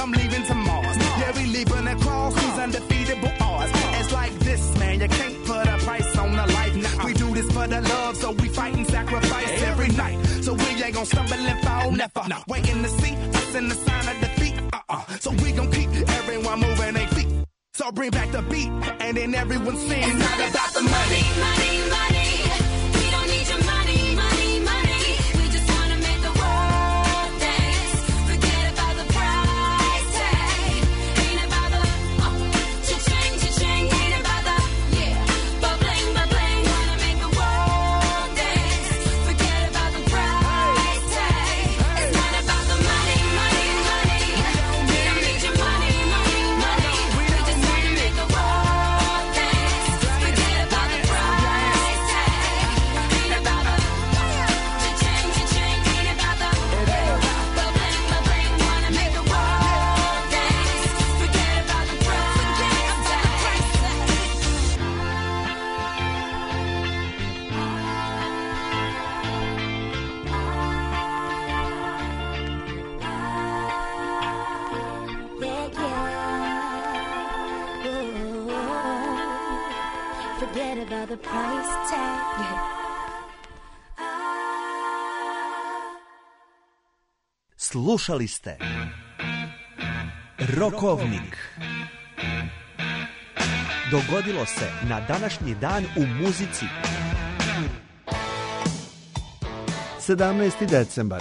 I'm leaving to Mars. Yeah, we leaving across these undefeatable odds. It's like this, man, you can't put a price on the life. We do this for the love, so we fight and sacrifice every night. So we ain't gon' stumble and fall, never. Waiting to see us in the sign of defeat. So we gon' keep everyone moving their feet. So bring back the beat, and then everyone sings. It's not about the money, money, money. We don't need your money, money, money. We just wanna make the world dance. Forget about the price tag. Ain't about the cha-ching, cha-ching. Ain't about the ba-bling, ba-bling. Wanna make the world dance. Forget about the price tag. It's not about the money, money, money. We don't need your money, money, money. We just wanna make the world dance. Forget about the price tag. Ain't about the cha-ching, cha-ching. Ain't about the ba-bling, ba-bling. Wanna make the world dance. Forget about the price tag. Forget about the price tag. Slušali ste Rokovnik. Dogodilo se na današnji dan u muzici. 17. decembar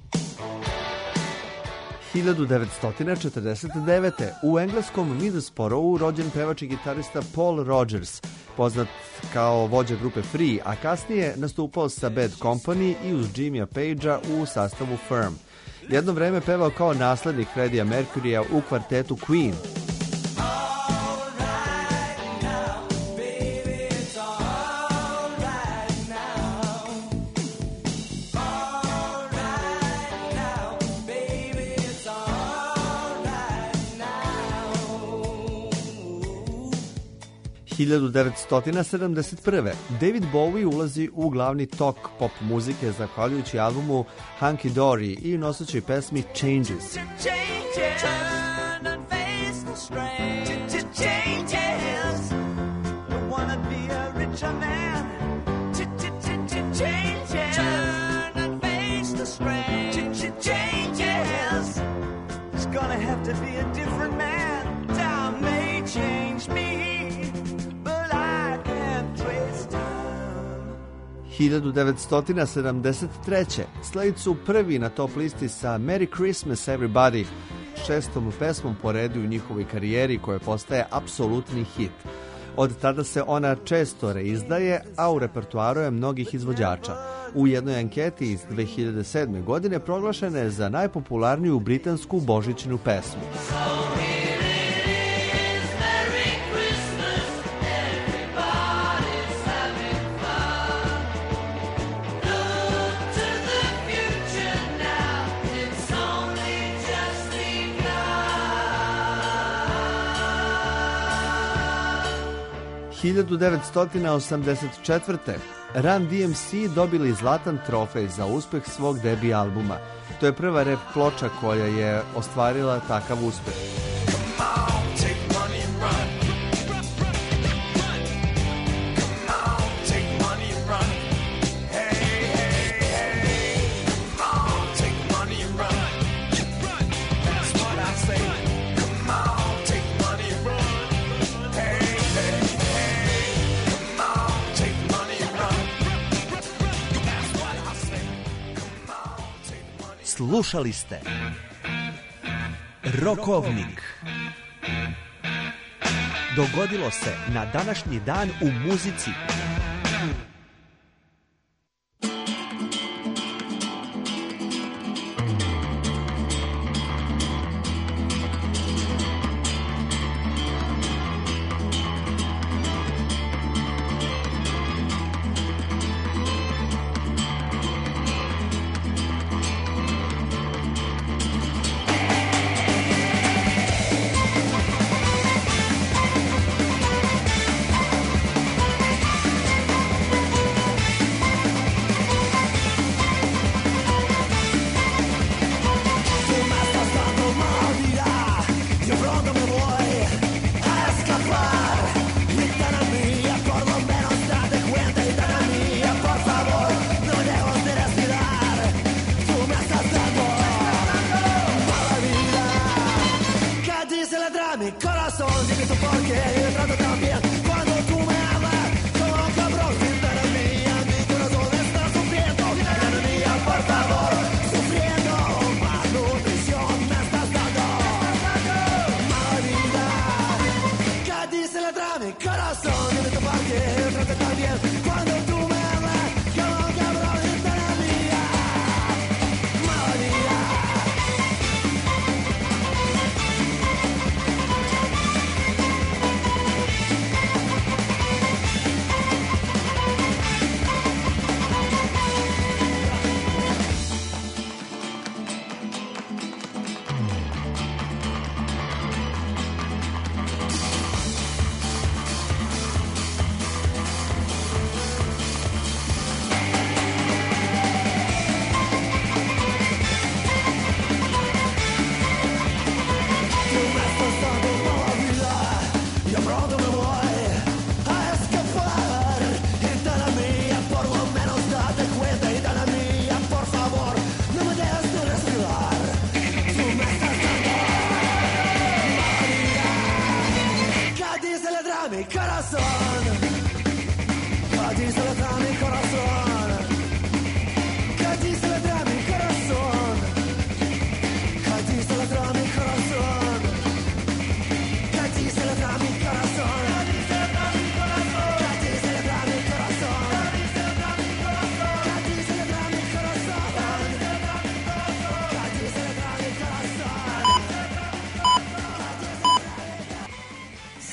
1949. U engleskom Middlesbroughu rođen pevač i gitarista Paul Rodgers, poznat kao vođa grupe Free, a kasnije nastupao sa Bad Company i uz Jimmya Pagea u sastavu Firm. Jedno vreme pevao kao naslednik Freddie Mercurya u kvartetu Queen. – 1971. David Bowie ulazi u glavni tok pop muzike zahvaljujući albumu Hunky Dory i nosećoj pesmi Changes. It's gonna have to be a different man. Time may change me. 1973. Slade su prvi na top listi sa Merry Christmas Everybody, šestom pesmom po redu u njihovoj karijeri koja postaje apsolutni hit. Od tada se ona često reizdaje, a u repertoaru je mnogih izvođača. U jednoj anketi iz 2007. godine proglašena je za najpopularniju britansku božićnu pesmu. – 1984. Run DMC dobili zlatan trofej za uspeh svog debi albuma. To je prva rap ploča koja je ostvarila takav uspeh. Slušali ste Rokovnik. Dogodilo se na današnji dan u muzici.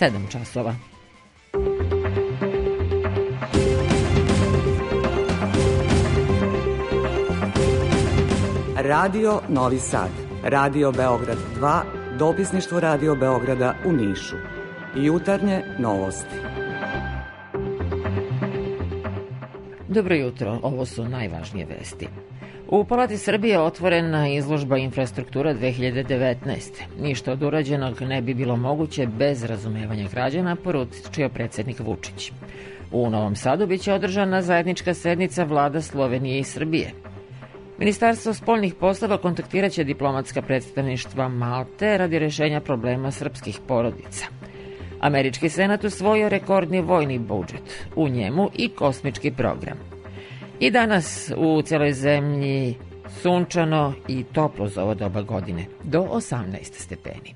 7 časova. Radio Novi Sad, Radio Beograd 2, dopisništvo Radio Beograda u Nišu. Jutarnje novosti. Dobro jutro, ovo su najvažnije vesti. U Palati Srbije otvorena izložba Infrastruktura 2019. Ništa od urađenog ne bi bilo moguće bez razumevanja građana, poručio predsjednik Vučić. U Novom Sadu biće održana zajednička sednica vlada Slovenije i Srbije. Ministarstvo spoljnih poslova kontaktirat će diplomatska predstavništva Malte radi rešenja problema srpskih porodica. Američki senat usvojio rekordni vojni budžet, u njemu i kosmički program. I danas u cijeloj zemlji sunčano i toplo za ovo doba godine, do 18 stepeni.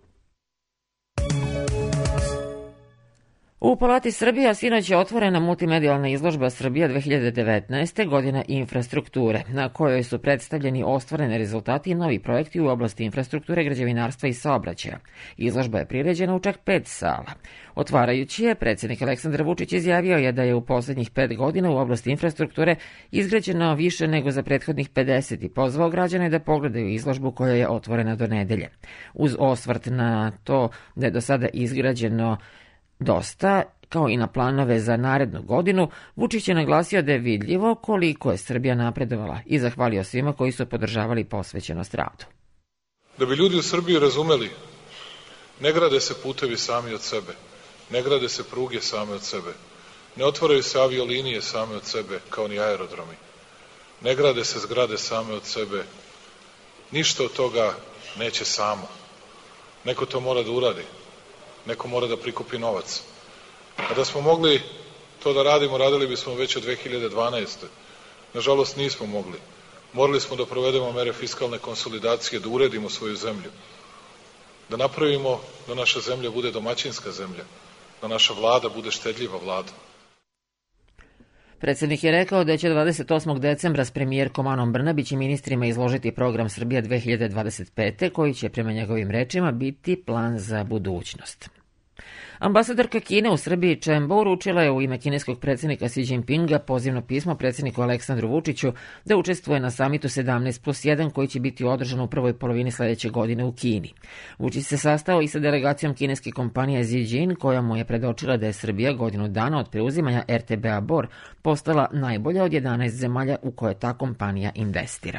U Palati Srbije sinoć je otvorena multimedijalna izložba Srbija 2019. godina infrastrukture, na kojoj su predstavljeni ostvareni rezultati i novi projekti u oblasti infrastrukture, građevinarstva i saobraćaja. Izložba je priređena u čak 5 sala. Otvarajući je, predsjednik Aleksandar Vučić izjavio je da je u poslednjih 5 godina u oblasti infrastrukture izgrađeno više nego za prethodnih 50 i pozvao građane da pogledaju izložbu koja je otvorena do nedelje. Uz osvrt na to da je do sada izgrađeno dosta, kao i na planove za narednu godinu, Vučić je naglasio da je vidljivo koliko je Srbija napredovala i zahvalio svima koji su podržavali posvećenost radu. Da bi ljudi u Srbiji razumeli, ne grade se putevi sami od sebe, ne grade se pruge same od sebe, ne otvaraju se aviolinije same od sebe, kao ni aerodromi, ne grade se zgrade same od sebe, ništa od toga neće samo. Neko to mora da uradi. Neko mora da prikupi novac. A da smo mogli to da radimo, radili bismo već od 2012. Nažalost, nismo mogli. Morali smo da provedemo mere fiskalne konsolidacije, da uredimo svoju zemlju. Da napravimo da naša zemlja bude domaćinska zemlja, da naša vlada bude štedljiva vlada. Predsjednik je rekao da će 28. decembra s premijerkom Anom Brnabić i ministrima izložiti program Srbija 2025. koji će prema njegovim rečima biti plan za budućnost. Ambasadorka Kine u Srbiji Čembo uručila je u ime kineskog predsjednika Xi Jinpinga pozivno pismo predsjedniku Aleksandru Vučiću da učestvuje na samitu 17+1 koji će biti održan u prvoj polovini sledeće godine u Kini. Vučić se sastao i sa delegacijom kineske kompanije Zijin koja mu je predočila da je Srbija godinu dana od preuzimanja RTB-a Bor postala najbolja od 11 zemalja u koje ta kompanija investira.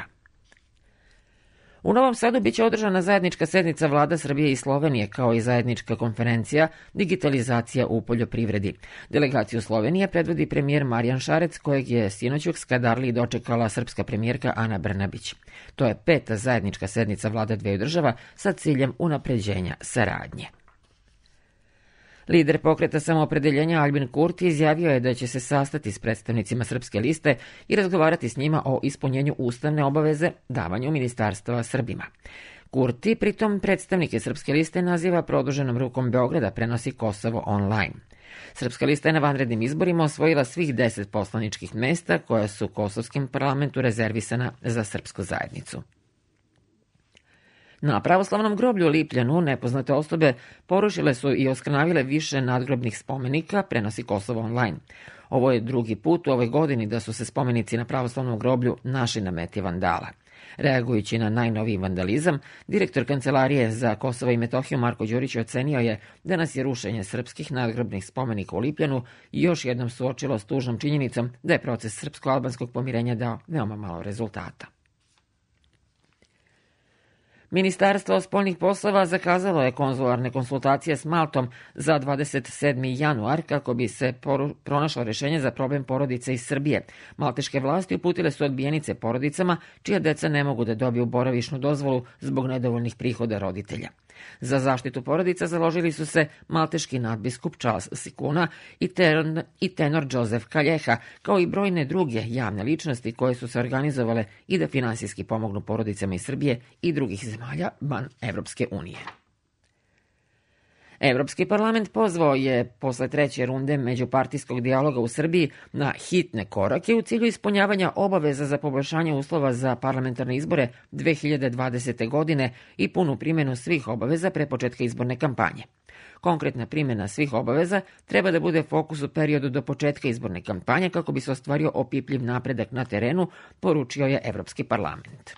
U Novom Sadu biće održana zajednička sednica vlada Srbije i Slovenije, kao i zajednička konferencija Digitalizacija u poljoprivredi. Delegaciju Slovenije predvodi premijer Marijan Šarec, kojeg je sinoć u Skadarliji dočekala srpska premijerka Ana Brnabić. To je 5. zajednička sednica vlada dveju država sa ciljem unapređenja saradnje. Lider pokreta Samoopredeljenja Albin Kurti izjavio je da će se sastati s predstavnicima Srpske liste i razgovarati s njima o ispunjenju ustavne obaveze davanju ministarstva Srbima. Kurti pritom predstavnike Srpske liste naziva produženom rukom Beograda prenosi Kosovo online. Srpska lista je na vanrednim izborima osvojila svih 10 poslaničkih mesta koja su u kosovskim parlamentu rezervisana za srpsku zajednicu. Na pravoslavnom groblju u Lipljanu nepoznate osobe porušile su i oskrnavile više nadgrobnih spomenika, prenosi Kosovo online. Ovo je drugi put u ovoj godini da su se spomenici na pravoslavnom groblju našli na meti vandala. Reagujući na najnoviji vandalizam, direktor Kancelarije za Kosovo i Metohiju Marko Đurić ocenio je da nas je rušenje srpskih nadgrobnih spomenika u Lipljanu još jednom suočilo s tužnom činjenicom da je proces srpsko-albanskog pomirenja dao veoma malo rezultata. Ministarstvo spoljnih poslova zakazalo je konzularne konsultacije s Maltom za 27. januar kako bi se pronašlo rešenje za problem porodice iz Srbije. Malteške vlasti uputile su odbijenice porodicama čija deca ne mogu da dobiju boravišnu dozvolu zbog nedovoljnih prihoda roditelja. Za zaštitu porodica založili su se malteški nadbiskup Charles Sikuna i tenor Joseph Kaljeha, kao i brojne druge javne ličnosti koje su se organizovale i da finansijski pomognu porodicama iz Srbije i drugih zemalja van Evropske unije. Evropski parlament pozvao je posle treće runde međupartijskog dijaloga u Srbiji na hitne korake u cilju ispunjavanja obaveza za poboljšanje uslova za parlamentarne izbore 2020. godine i punu primjenu svih obaveza pre početka izborne kampanje. Konkretna primjena svih obaveza treba da bude fokus u periodu do početka izborne kampanje kako bi se ostvario opipljiv napredak na terenu, poručio je Evropski parlament.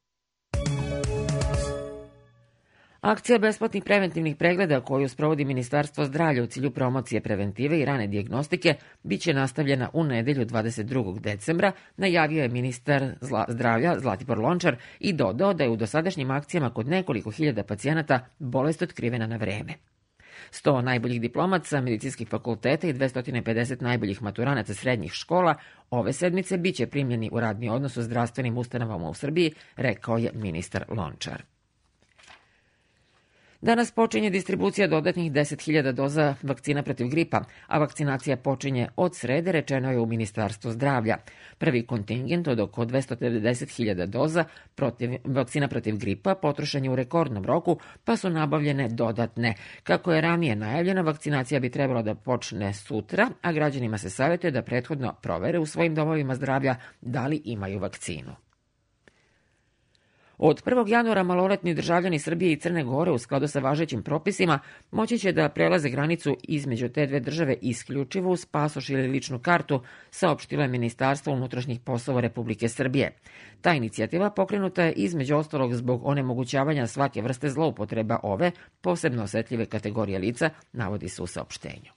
Akcija besplatnih preventivnih pregleda koju sprovodi Ministarstvo zdravlja u cilju promocije preventive i rane dijagnostike biće nastavljena u nedelju 22. decembra, najavio je ministar zdravlja Zlatibor Lončar i dodao da je u dosadašnjim akcijama kod nekoliko hiljada pacijenata bolest otkrivena na vreme. 100 najboljih diplomaca medicinskih fakulteta i 250 najboljih maturanata srednjih škola ove sedmice biće primljeni u radni odnos u zdravstvenim ustanovama u Srbiji, rekao je ministar Lončar. Danas počinje distribucija dodatnih 10.000 doza vakcina protiv gripa, a vakcinacija počinje od srede, rečeno je u Ministarstvu zdravlja. Prvi kontingent od oko 290.000 doza vakcina protiv gripa potrošen je u rekordnom roku, pa su nabavljene dodatne. Kako je ranije najavljeno, vakcinacija bi trebala da počne sutra, a građanima se savjetuje da prethodno provere u svojim domovima zdravlja da li imaju vakcinu. Od 1. januara maloletni državljani Srbije i Crne Gore u skladu sa važećim propisima moći će da prelaze granicu između te dve države isključivo uz pasoš ili ličnu kartu, saopštilo je Ministarstvo unutrašnjih poslova Republike Srbije. Ta inicijativa pokrenuta je između ostalog zbog onemogućavanja svake vrste zloupotreba ove, posebno osetljive kategorije lica, navodi se u saopštenju.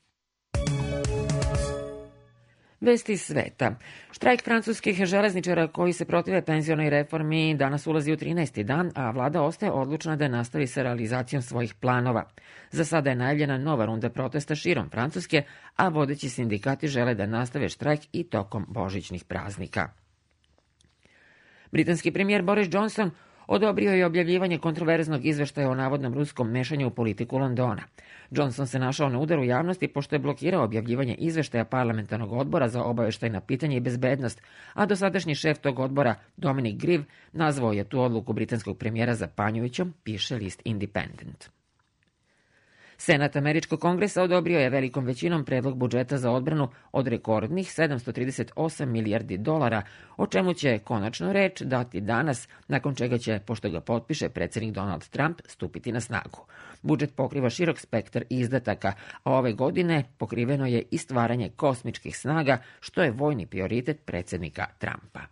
Vesti iz sveta. Štrajk francuskih železničara koji se protive penzionoj reformi danas ulazi u 13. dan, a vlada ostaje odlučna da nastavi sa realizacijom svojih planova. Za sada je najavljena nova runda protesta širom Francuske, a vodeći sindikati žele da nastave štrajk i tokom božićnih praznika. Britanski premijer Boris Johnson odobrio je objavljivanje kontroverznog izveštaja o navodnom ruskom mešanju u politiku Londona. Johnson se našao na udaru javnosti pošto je blokirao objavljivanje izveštaja parlamentarnog odbora za obaveštajna pitanja i bezbednost, a dosadašnji šef tog odbora, Dominic Grieve, nazvao je tu odluku britanskog premijera zapanjujućom, piše list Independent. Senat Američkog kongresa odobrio je velikom većinom predlog budžeta za odbranu od rekordnih $738 milijardi, o čemu će konačno reč dati danas, nakon čega će, pošto ga potpiše predsjednik Donald Trump, stupiti na snagu. Budžet pokriva širok spektar izdataka, a ove godine pokriveno je i stvaranje kosmičkih snaga, što je vojni prioritet predsjednika Trumpa.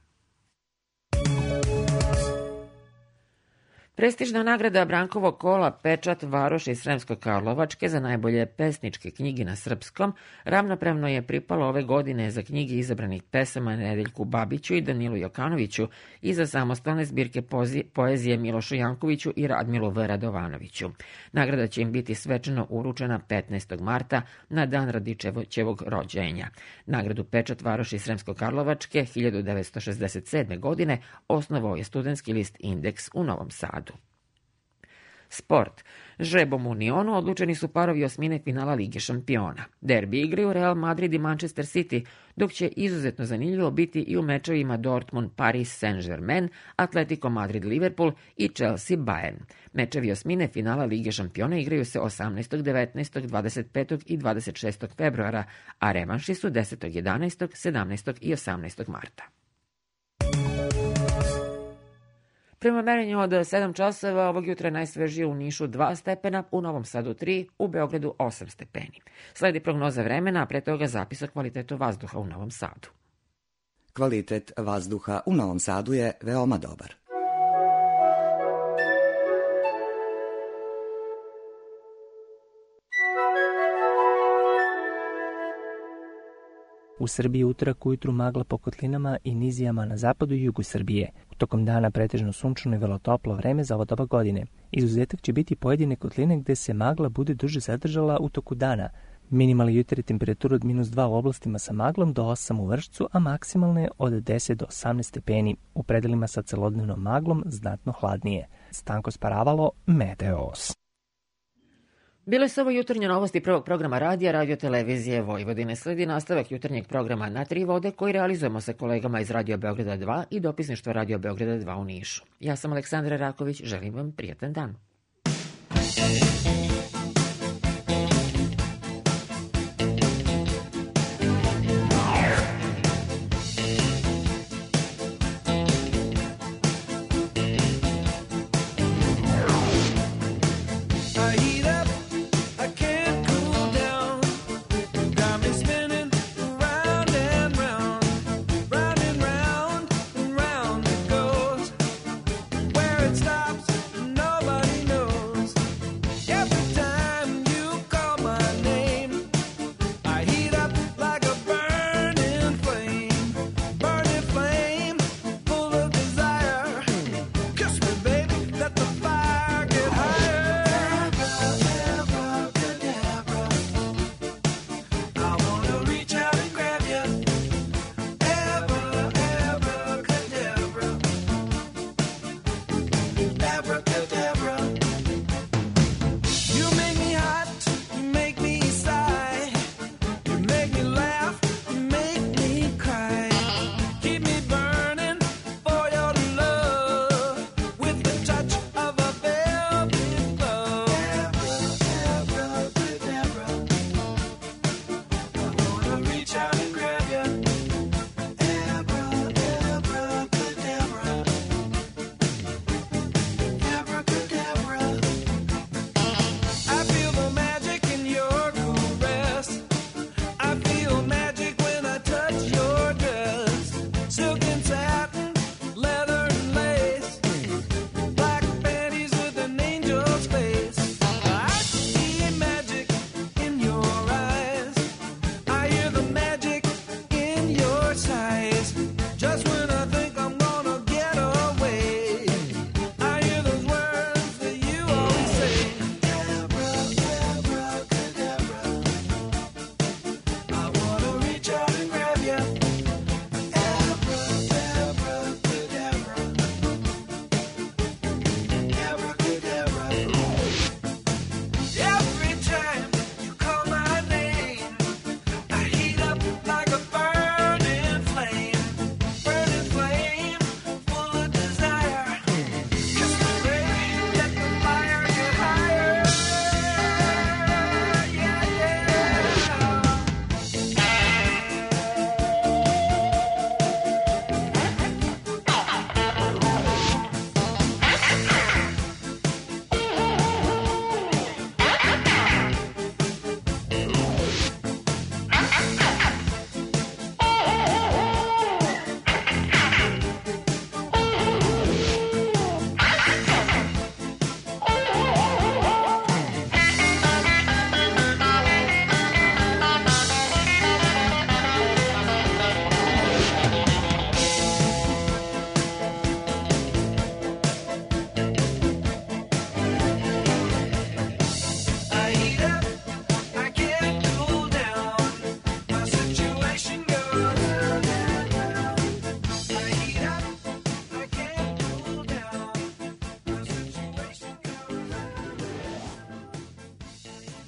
Prestižna nagrada Brankovog kola Pečat Varoši Sremsko Karlovačke za najbolje pesničke knjige na srpskom ravnopravno je pripalo ove godine za knjige izabranih pesama Nedeljku Babiću i Danilu Jokanoviću i za samostalne zbirke poezije Milošu Jankoviću i Radmilu V. Radovanoviću. Nagrada će im biti svečano uručena 15. marta na dan Radičevićevog rođenja. Nagradu Pečat Varoši Sremsko Karlovačke 1967. godine osnovao je studentski list Indeks u Novom Sadu. Sport. Žrebom u Unionu odlučeni su parovi osmine finala Lige šampiona. Derbi igraju Real Madrid i Manchester City, dok će izuzetno zanimljivo biti i u mečevima Dortmund, Paris Saint-Germain, Atletico Madrid, Liverpool i Chelsea, Bayern. Mečevi osmine finala Lige šampiona igraju se 18., 19., 25. i 26. februara, a revanši su 10., 11., 17. i 18. marta. Prema merenju od 7 časova ovog jutra najsvežije u Nišu 2 stepena, u Novom Sadu 3, u Beogradu 8 stepeni. Sledi prognoza vremena, a pre toga zapis o kvalitetu vazduha u Novom Sadu. Kvalitet vazduha u Novom Sadu je veoma dobar. U Srbiji utorak ujutru magla po kotlinama i nizijama na zapadu i jugu Srbije. Tokom dana pretežno sunčano i vrlo toplo vreme za ovo doba godine. Izuzetak će biti pojedine kotline gde se magla bude duže zadržala u toku dana. Minimalne jutarnje temperature od -2 u oblastima sa maglom do 8 u Vršcu, a maksimalne od 10 do 18 stepeni. U predelima sa celodnevnom maglom znatno hladnije. Stanko Sparavalo, Meteos. Bile su ovo jutarnje novosti prvog programa radija Radio Televizije Vojvodine. Sledi nastavak jutarnjeg programa Na 3 vode koji realizujemo sa kolegama iz Radio Beograda 2 i dopisništva Radio Beograda 2 u Nišu. Ja sam Aleksandra Raković, želim vam prijatan dan.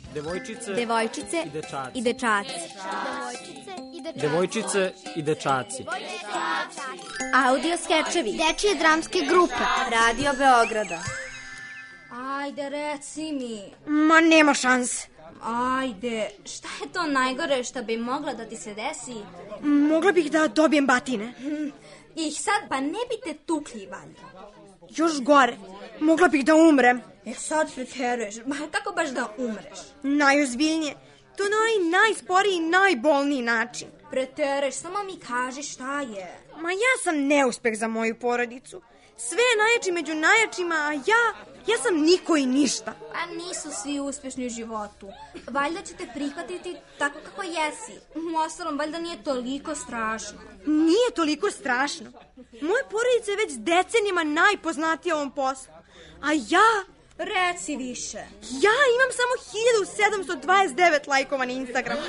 Devojčice, devojčice i dečaci. I dečaci. Devojčice i dečaci. Audio skečevi. Dečije dramske grupe. Radio Beograda. Ajde, reci mi. Ma nema šanse. Ajde, šta je to najgore što bi moglo da ti se desi? Mogla bih da dobijem batine. Ih sad, pa ne bi te tukli, valjda. Još gore, mogla bih da umrem. Sad preteruješ, ma kako baš da umreš? Najozbiljnije, to na onaj najsporiji i najbolniji način. Preteruješ, samo mi kaži šta je. Ma ja sam neuspeh za moju porodicu. Sve je najjači među najjačima, a ja sam niko i ništa. A nisu svi uspješni u životu. Valjda će te prihvatiti tako kako jesi. Uostalom, valjda nije toliko strašno. Nije toliko strašno. Moja porodica je već decenijama najpoznatija ovom poslu. A ja... Reci više. Ja imam samo 1729 lajkova na Instagramu.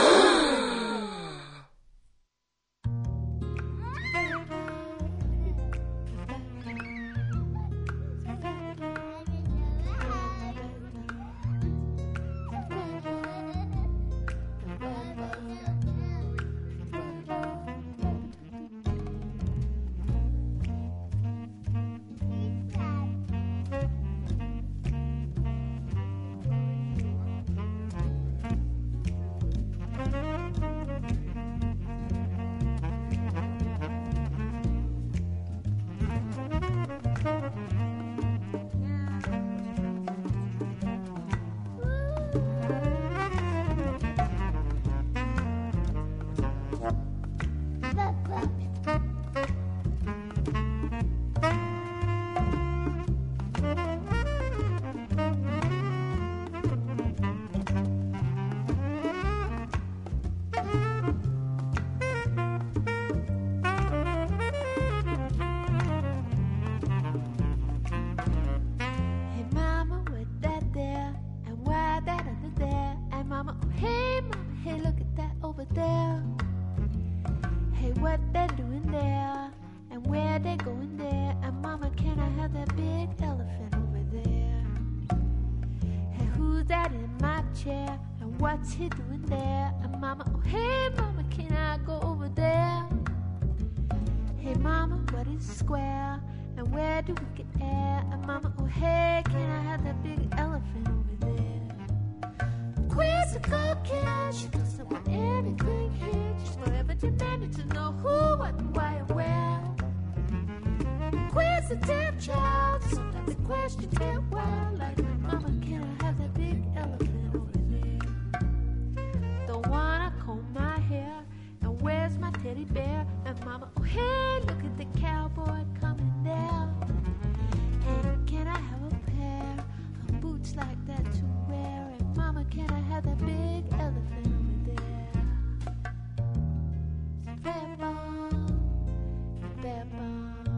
What's he doing there? And Mama, oh hey Mama, can I go over there? Hey Mama, what is square? And where do we get air? And Mama, oh hey, can I have that big elephant over there? Quizzical kid, she doesn't want anything here. She's forever demanding to know who, what, why, and where. Inquisitive child, sometimes the question get wild. Like, Mama, can I have that big elephant over there? Don't wanna comb my hair, and where's my teddy bear? And Mama, oh hey, look at the cowboy coming there. Hey, can I have a pair of boots like that to wear? And Mama, can I have that big elephant over there? Beba, beba.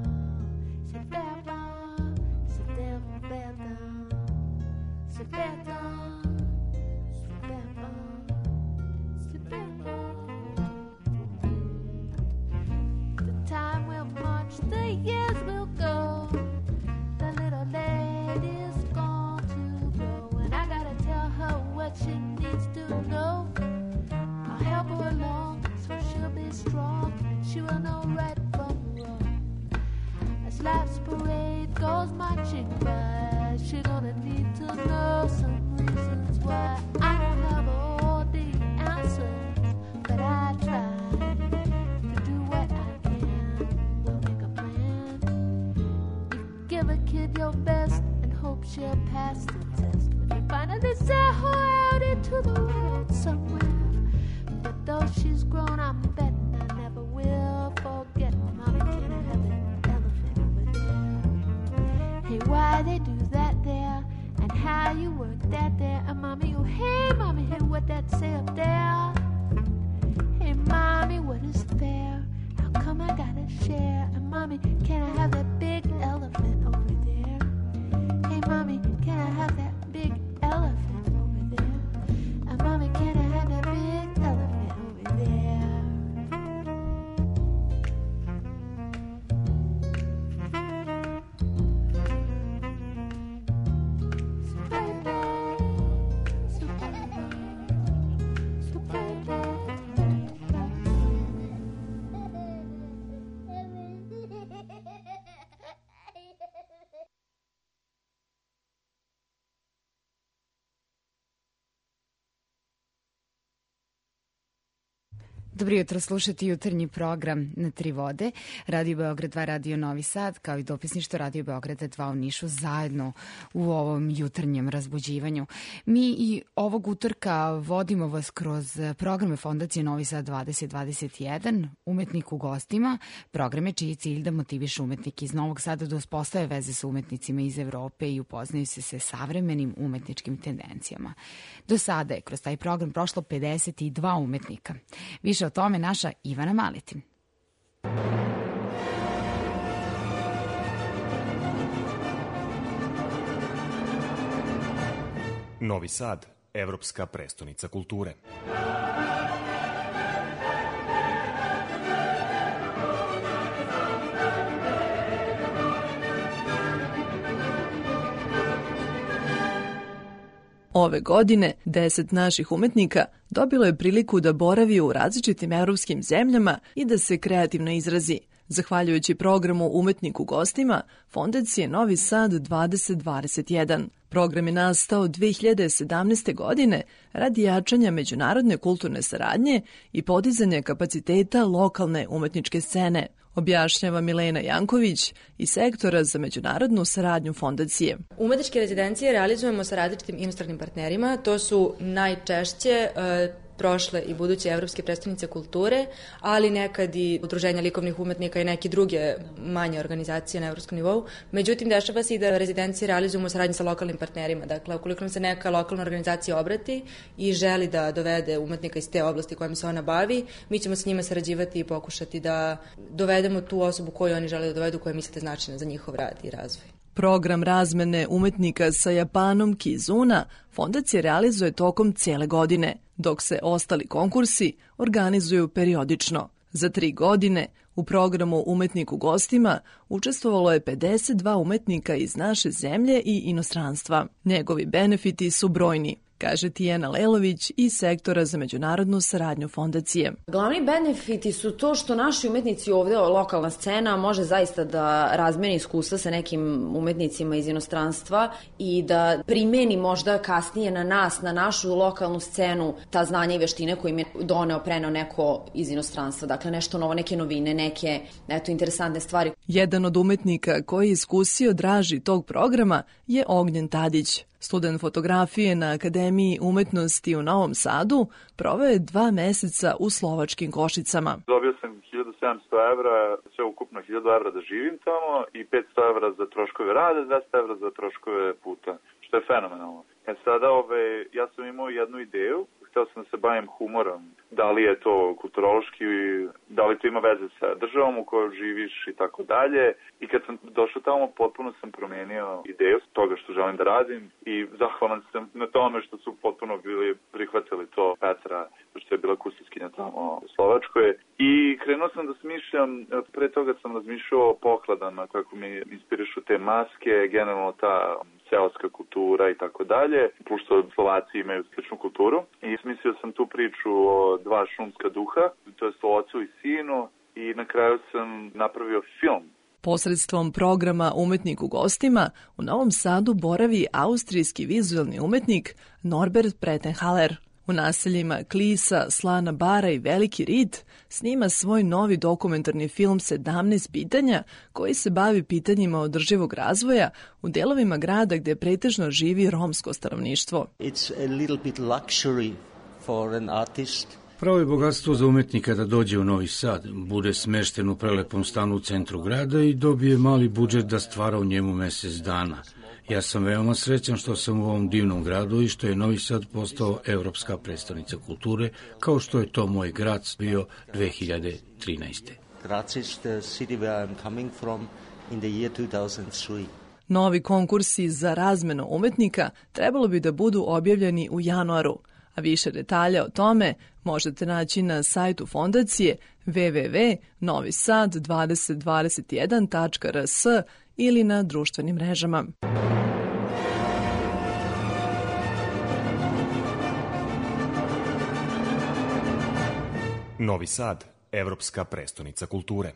The time will march, the years will go. The little lady's gone to grow, and I gotta tell her what she needs to know. I'll help her along so she'll be strong, and she will know right from wrong. As life's parade goes marching by, she's gonna need to know some reasons why. I don't have all the answers, but I try to do what I can. We'll make a plan. You give a kid your best and hope she'll pass the test. When you finally set her out into the world somewhere, but though she's grown, I'm betting I never will forget. Mommy, can I have that elephant over there? Hey, why they do that there? And how you work that there? And Mommy, oh hey Mommy, hey what that say up there? Hey Mommy, what is fair? How come I gotta share? And Mommy, can I have that big elephant over there? Hey Mommy, can I have that big elephant over there? And Mommy, can I have that big elephant over there? So baby, Dobro jutro, slušati jutarnji program na Tri vode, Radio Beograd 2, Radio Novi Sad, kao i dopisništvo Radio Beograda 2 u Nišu, zajedno u ovom jutarnjem razbuđivanju. Mi i ovog utorka vodimo vas kroz programe Fondacije Novi Sad 2021, umetnik u gostima, programe čiji je cilj da motiviše umetnike iz Novog Sada da uspostave veze sa umetnicima iz Evrope i upoznaju se sa savremenim umetničkim tendencijama. Do sada je kroz taj program prošlo 52 umetnika. Više o tome naša Ivana Maletin. Novi Sad, evropska prestonica kulture. Ove godine 10 naših umetnika dobilo je priliku da boravi u različitim evropskim zemljama i da se kreativno izrazi. Zahvaljujući programu Umetnik u gostima, Fondacije Novi Sad 2021. Program je nastao 2017. godine radi jačanja međunarodne kulturne saradnje i podizanja kapaciteta lokalne umetničke scene, objašnjava Milena Janković iz sektora za međunarodnu saradnju fondacije. Umetničke rezidencije realizujemo sa različitim inostranim partnerima. To su najčešće prošle i buduće evropske prestonice kulture, ali nekad i udruženja likovnih umetnika i neke druge manje organizacije na evropskom nivou. Međutim, dešava se i da rezidencije realizujemo u saradnji sa lokalnim partnerima. Dakle, ukoliko nam se neka lokalna organizacija obrati i želi da dovede umetnika iz te oblasti kojim se ona bavi, mi ćemo s njima sarađivati i pokušati da dovedemo tu osobu koju oni žele da dovedu, koja mislite značajna za njihov rad i razvoj. Program razmene umetnika sa Japanom Kizuna fondacija realizuje tokom cijele godine, dok se ostali konkursi organizuju periodično. Za 3 godine u programu Umetnik u gostima učestvovalo je 52 umetnika iz naše zemlje i inostranstva. Njegovi benefiti su brojni, kaže Tijena Lelović iz sektora za međunarodnu saradnju fondacije. Glavni benefiti su to što naši umetnici ovde, lokalna scena, može zaista da razmeni iskustva sa nekim umetnicima iz inostranstva i da primeni možda kasnije na nas, na našu lokalnu scenu, ta znanja i veštine koje im je preneo neko iz inostranstva. Dakle, nešto novo, neke novine, neke interesantne stvari. Jedan od umetnika koji je iskusio draži tog programa je Ognjen Tadić. Student fotografije na Akademiji umetnosti u Novom Sadu proveo je 2 meseca u slovačkim Košicama. Dobio sam 1700 evra, sve ukupno 1000 evra da živim tamo i 500 evra za troškove rada, 200 evra za troškove puta, što je fenomenalno. Sada ja sam imao jednu ideju, hteo sam da se bavim humorom. Da li je to kulturološki, da li to ima veze sa državom u kojoj živiš i tako dalje. I kad sam došao tamo, potpuno sam promenio ideju toga što želim da radim i zahvalan sam na tome što su potpuno bili prihvatili to Petra, što je bila kustovskinja tamo u Slovačkoj. I krenuo sam da smišljam, pre toga sam razmišljao o pokladama, kako mi inspirišu te maske, generalno ta seoska kultura i tako dalje, plus što Slovaci imaju sličnu kulturu. I smislio sam tu priču o 2 šumska duha, to je o ocu i sinu, i na kraju sam napravio film. Posredstvom programa Umetnik u gostima u Novom Sadu boravi austrijski vizualni umetnik Norbert Pretenhaler. U naseljima Klisa, Slana Bara i Veliki Rit snima svoj novi dokumentarni film 17 pitanja koji se bavi pitanjima održivog razvoja u delovima grada gde pretežno živi romsko stanovništvo. It's a little bit luxury for an artist. Pravo je bogatstvo za umetnika da dođe u Novi Sad, bude smešten u prelepom stanu u centru grada i dobije mali budžet da stvara u njemu mesec dana. Ja sam veoma srećan što sam u ovom divnom gradu i što je Novi Sad postao evropska prestonica kulture, kao što je to moj grad bio 2013. Graz is the city where I'm coming from in the year 2003. Novi konkursi za razmenu umetnika trebalo bi da budu objavljeni u januaru, a više detalja o tome možete naći na sajtu fondacije www.novisad2021.rs ili na društvenim mrežama. Novi Sad, evropska prestonica kulture.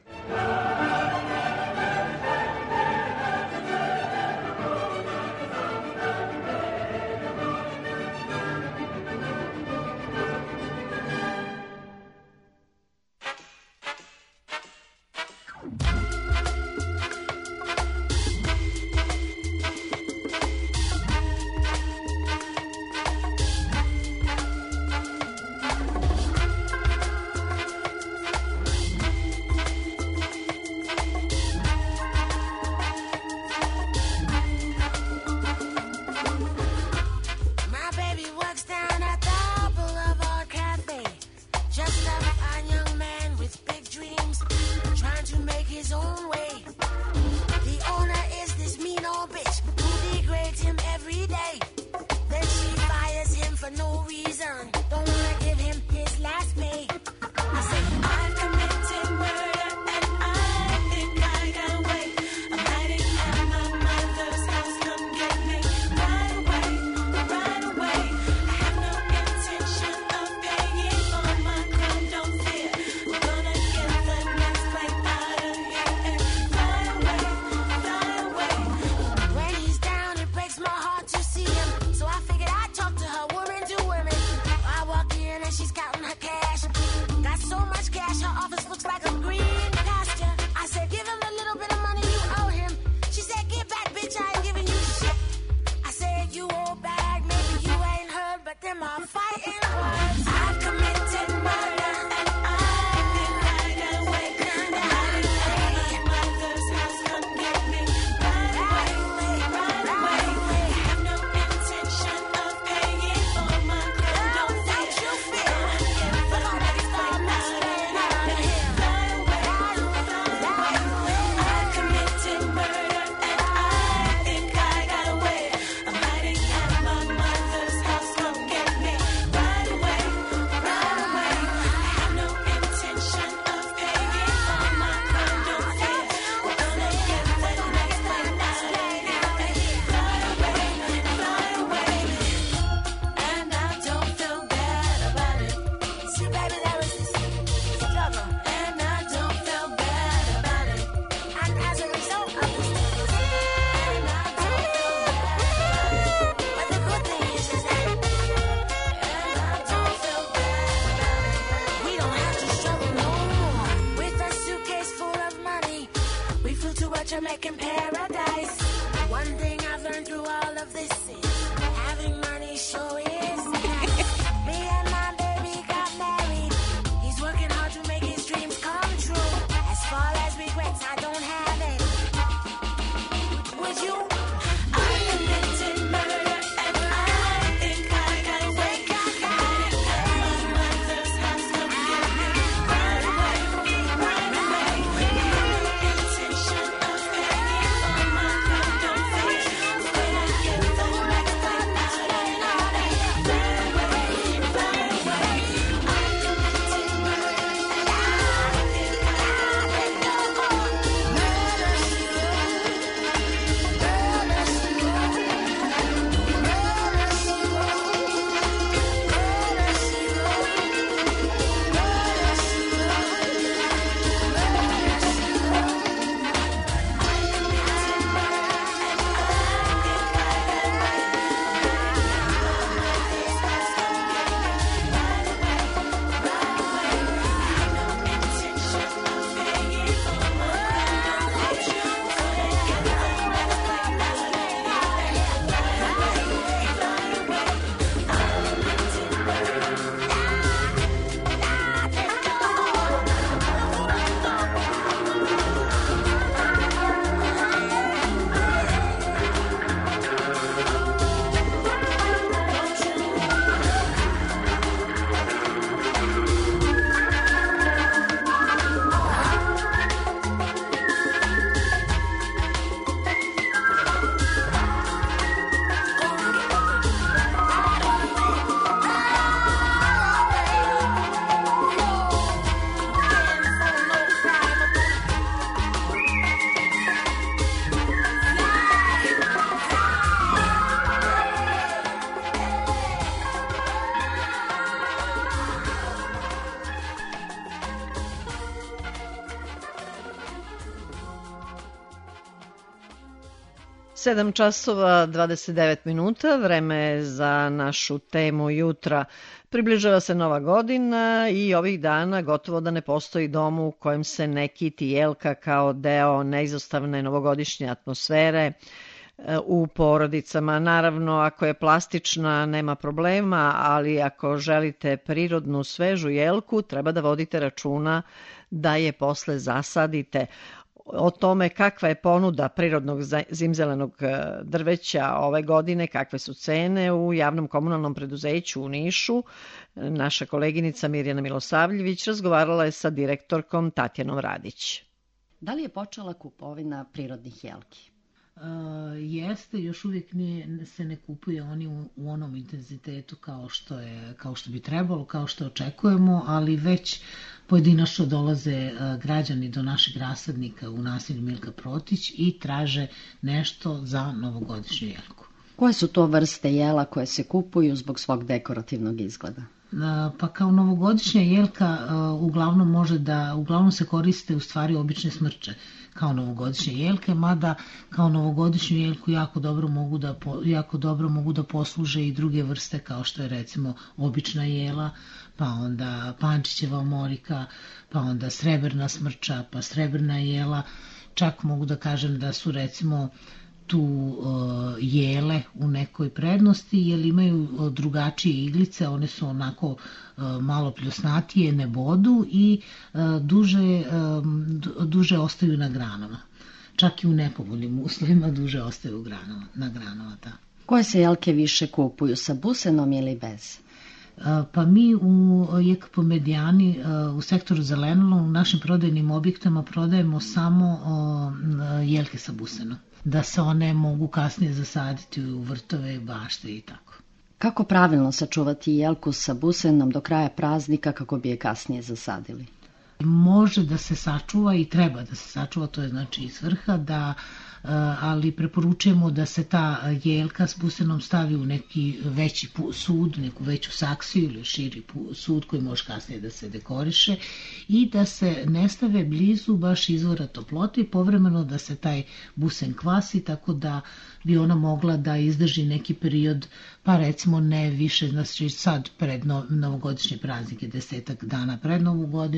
paradise. One thing I've learned through all of this is having money sure is nice. Me and my baby got married. He's working hard to make his dreams come true. As far as regrets, I don't have it. Would you? I committed murder and I think I got away. My mother's house to be right away, right away. No intention of paying for my condom fee. When I get the next time out and out, fly away, fly away. I committed murder and I think I got no more. Murder she wrote, murder she wrote, murder she Sedam časova 29 minuta, vreme je za našu temu jutra. Približava se Nova godina i ovih dana gotovo da ne postoji dom u kojem se ne kiti jelka kao deo neizostavne novogodišnje atmosfere u porodicama. Naravno, ako je plastična, nema problema, ali ako želite prirodnu, svežu jelku, treba da vodite računa da je posle zasadite. O tome kakva je ponuda prirodnog zimzelenog drveća ove godine, kakve su cene u javnom komunalnom preduzeću u Nišu, naša koleginica Mirjana Milosavljević razgovarala je sa direktorkom Tatjanom Radić. Da li je počela kupovina prirodnih jelki? Jeste, još uvijek se ne kupuje oni u onom intenzitetu kao što bi trebalo, kao što očekujemo, ali već pojedinačno dolaze građani do našeg rasadnika u naselju Milka Protić i traže nešto za novogodišnju jelku. Koje su to vrste jela koje se kupuju zbog svog dekorativnog izgleda? Pa kao novogodišnja jelka uglavnom se koriste u stvari obične smrče kao novogodišnje jelke, mada kao novogodišnju jelku jako dobro mogu da posluže i druge vrste kao što je recimo obična jela, pa onda pančićeva omorika, pa onda srebrna smrča, pa srebrna jela. Čak mogu da kažem da su recimo tu jele u nekoj prednosti, jer imaju drugačije iglice, one su onako malo pljusnatije, ne bodu i duže ostaju na granama. Čak i u nepovoljnim uslovima duže ostaju na granama. Da. Koje se jelke više kupuju, sa busenom ili bez? Pa mi u JKP Medijani u sektoru zelenilo u našim prodajnim objektima prodajemo samo jelke sa busenom, da se one mogu kasnije zasaditi u vrtove, bašte i tako. Kako pravilno sačuvati jelku sa busenom do kraja praznika kako bi je kasnije zasadili? Može da se sačuva i treba da se sačuva, to je znači iz vrha, ali preporučujemo da se ta jelka s busenom stavi u neki veći sud, neku veću saksiju ili širi sud koji može kasnije da se dekoriše i da se ne stave blizu baš izvora toplote i povremeno da se taj busen kvasi, tako da bi ona mogla da izdrži neki period, pa recimo ne više, znači sad pred novogodišnje praznike, 10 dana pred Novu godinu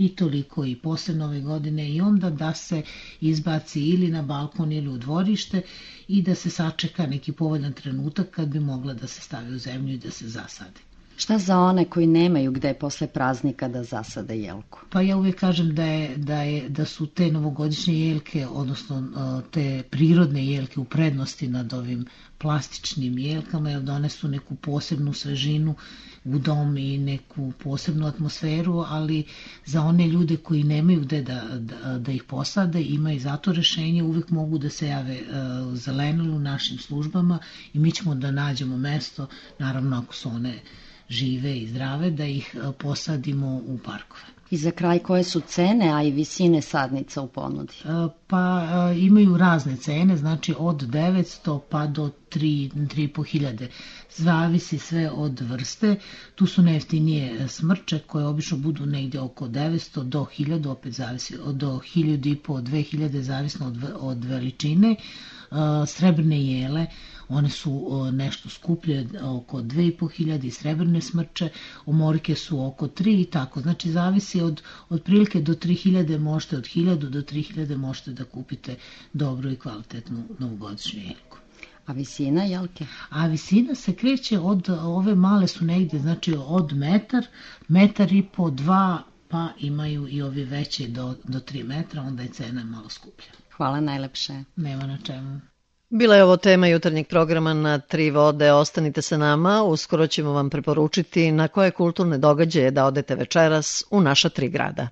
i toliko i posle Nove godine i onda da se izbaci ili na balkon ili u dvorište i da se sačeka neki povoljan trenutak kad bi mogla da se stavi u zemlju i da se zasadi. Šta za one koji nemaju gde posle praznika da zasade jelku? Pa ja uvijek kažem da su te novogodišnje jelke, odnosno te prirodne jelke u prednosti nad ovim plastičnim jelkama, jer donesu neku posebnu svežinu u dom i neku posebnu atmosferu, ali za one ljude koji nemaju gde da ih posade, ima i zato rešenje, uvijek mogu da se jave zelenili u našim službama i mi ćemo da nađemo mesto, naravno ako su one žive i zdrave, da ih posadimo u parkove. I za kraj, koje su cene, a i visine sadnica u ponudi? Pa imaju razne cene, znači od 900 pa do 3.500. Zavisi sve od vrste. Tu su najjeftinije smrče koje obično budu negdje oko 900 do 1000, opet zavisi do 1500, 2000, zavisno od veličine. Srebrne jele, one su nešto skuplje, oko 2500 i srebrne smrče, omorike su oko 3 i tako. Znači zavisi od prilike do 3000 možete, od 1000 do 3000 možete da kupite dobru i kvalitetnu novogodišnju jelku. A visina jelke? A visina se kreće od, ove male su negdje, znači od metar i po, 2, pa imaju i ovi veće do 3 metra, onda je cena malo skuplja. Hvala najlepše. Nema na čemu. Bila je ovo tema jutarnjeg programa na Tri vode. Ostanite sa nama, uskoro ćemo vam preporučiti na koje kulturne događaje da odete večeras u naša 3 grada.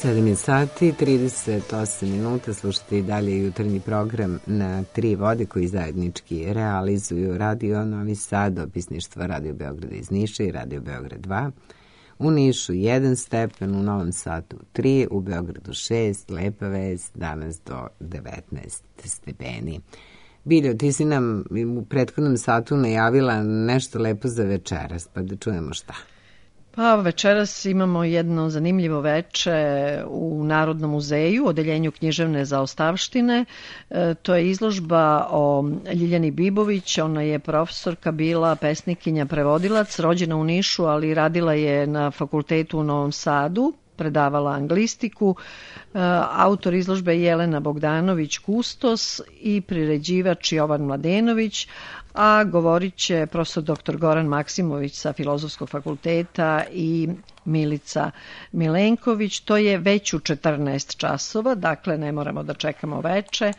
7 je sati, 38 minuta, slušate i dalje jutarnji program na Tri vode koji zajednički realizuju Radio Novi Sad, dopisništvo Radio Beograda iz Niša i Radio Beograd 2. U Nišu 1 stepen, u Novom Sadu 3, u Beogradu 6, lepa vest, danas do 19 stepeni. Biljo, ti si nam u prethodnom satu najavila nešto lepo za večeras, pa da čujemo šta. Pa večeras imamo jedno zanimljivo veče u Narodnom muzeju, odeljenju književne zaostavštine. To je izložba o Ljiljani Bibović. Ona je profesorka bila, pesnikinja, prevodilac, rođena u Nišu, ali radila je na fakultetu u Novom Sadu, predavala anglistiku. Autor izložbe je Jelena Bogdanović Kustos i priređivač Jovan Mladenović, a govorit će profesor dr. Goran Maksimović sa Filozofskog fakulteta i Milica Milenković. To je već u 14 časova, dakle ne moramo da čekamo veče.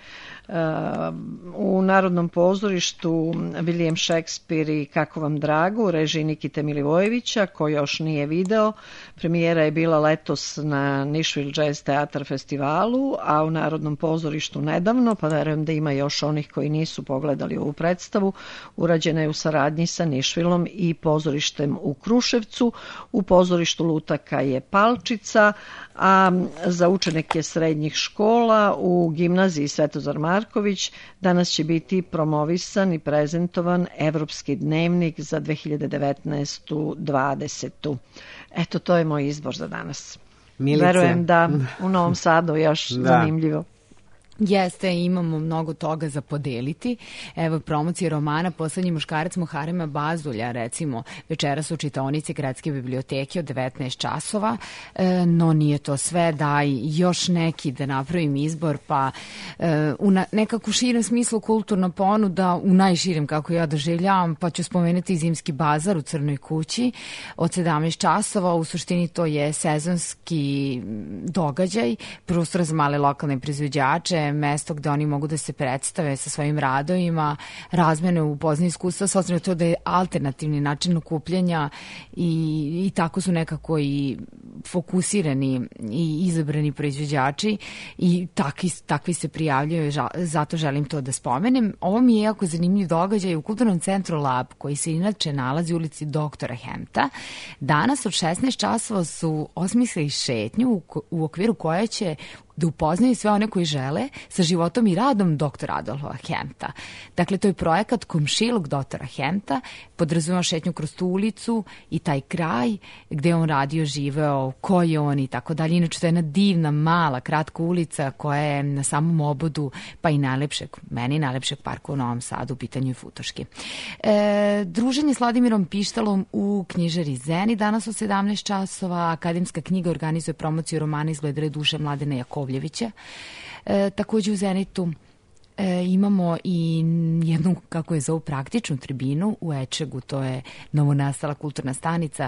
U Narodnom pozorištu William Shakespeare i Kako vam drago u režiji Nikite Milivojevića, ko još nije video. Premijera je bila letos na Nashville Jazz Theater festivalu, a u Narodnom pozorištu nedavno, pa verujem da ima još onih koji nisu pogledali ovu predstavu. Urađena je u saradnji sa Nashvilleom i pozorištem u Kruševcu. U pozorištu lutaka je Palčica, a za učenike srednjih škola u gimnaziji Svetozar Marković danas će biti promovisan i prezentovan Evropski dnevnik za 2019-20. Eto, to je moj izbor za danas. Milice. Verujem da u Novom Sadu još zanimljivo. Jeste, imamo mnogo toga za podeliti. Evo promocije romana Poslednji muškarac Muharema Bazulja, recimo večeras u čitaonici Gradske biblioteke od 19 časova, no nije to sve, daj još neki da napravim izbor, pa u nekakvu širem smislu kulturna ponuda, u najširem kako ja doživljavam, pa ću spomenuti Zimski bazar u Crnoj kući od 17 časova, u suštini to je sezonski događaj, prostor za male lokalne proizvođače, mesto gde oni mogu da se predstave sa svojim radovima, razmene upoznaju iskustva, s obzirom na to da je alternativni način okupljanja i tako su nekako i fokusirani i izabrani proizvođači i takvi se prijavljaju, zato želim to da spomenem. Ovo mi je jako zanimljiv događaj u Kulturnom centru Lab, koji se inače nalazi u ulici Doktora Hemta. Danas od 16 časova su osmislili šetnju u okviru koje će da upoznaju sve one koji žele sa životom i radom doktora Adolfa Hemta. Dakle, to je projekat Komšiluk doktora Hemta, podrazumeva šetnju kroz tu ulicu i taj kraj gde on radio, živeo, ko je on i tako dalje. Inače, to je jedna divna, mala, kratka ulica koja je na samom obodu, pa i meni najlepšeg parka u Novom Sadu, u pitanju je Futoški. Druženje s Vladimirom Pištalom u knjižari Zeni danas od 17 časova. Akademska knjiga organizuje promociju romana Izgledale duše Mladena Jakovljevića. Takođe u Zenitu imamo i jednu, kako je zovu, praktičnu tribinu u Ečegu, to je novonastala kulturna stanica.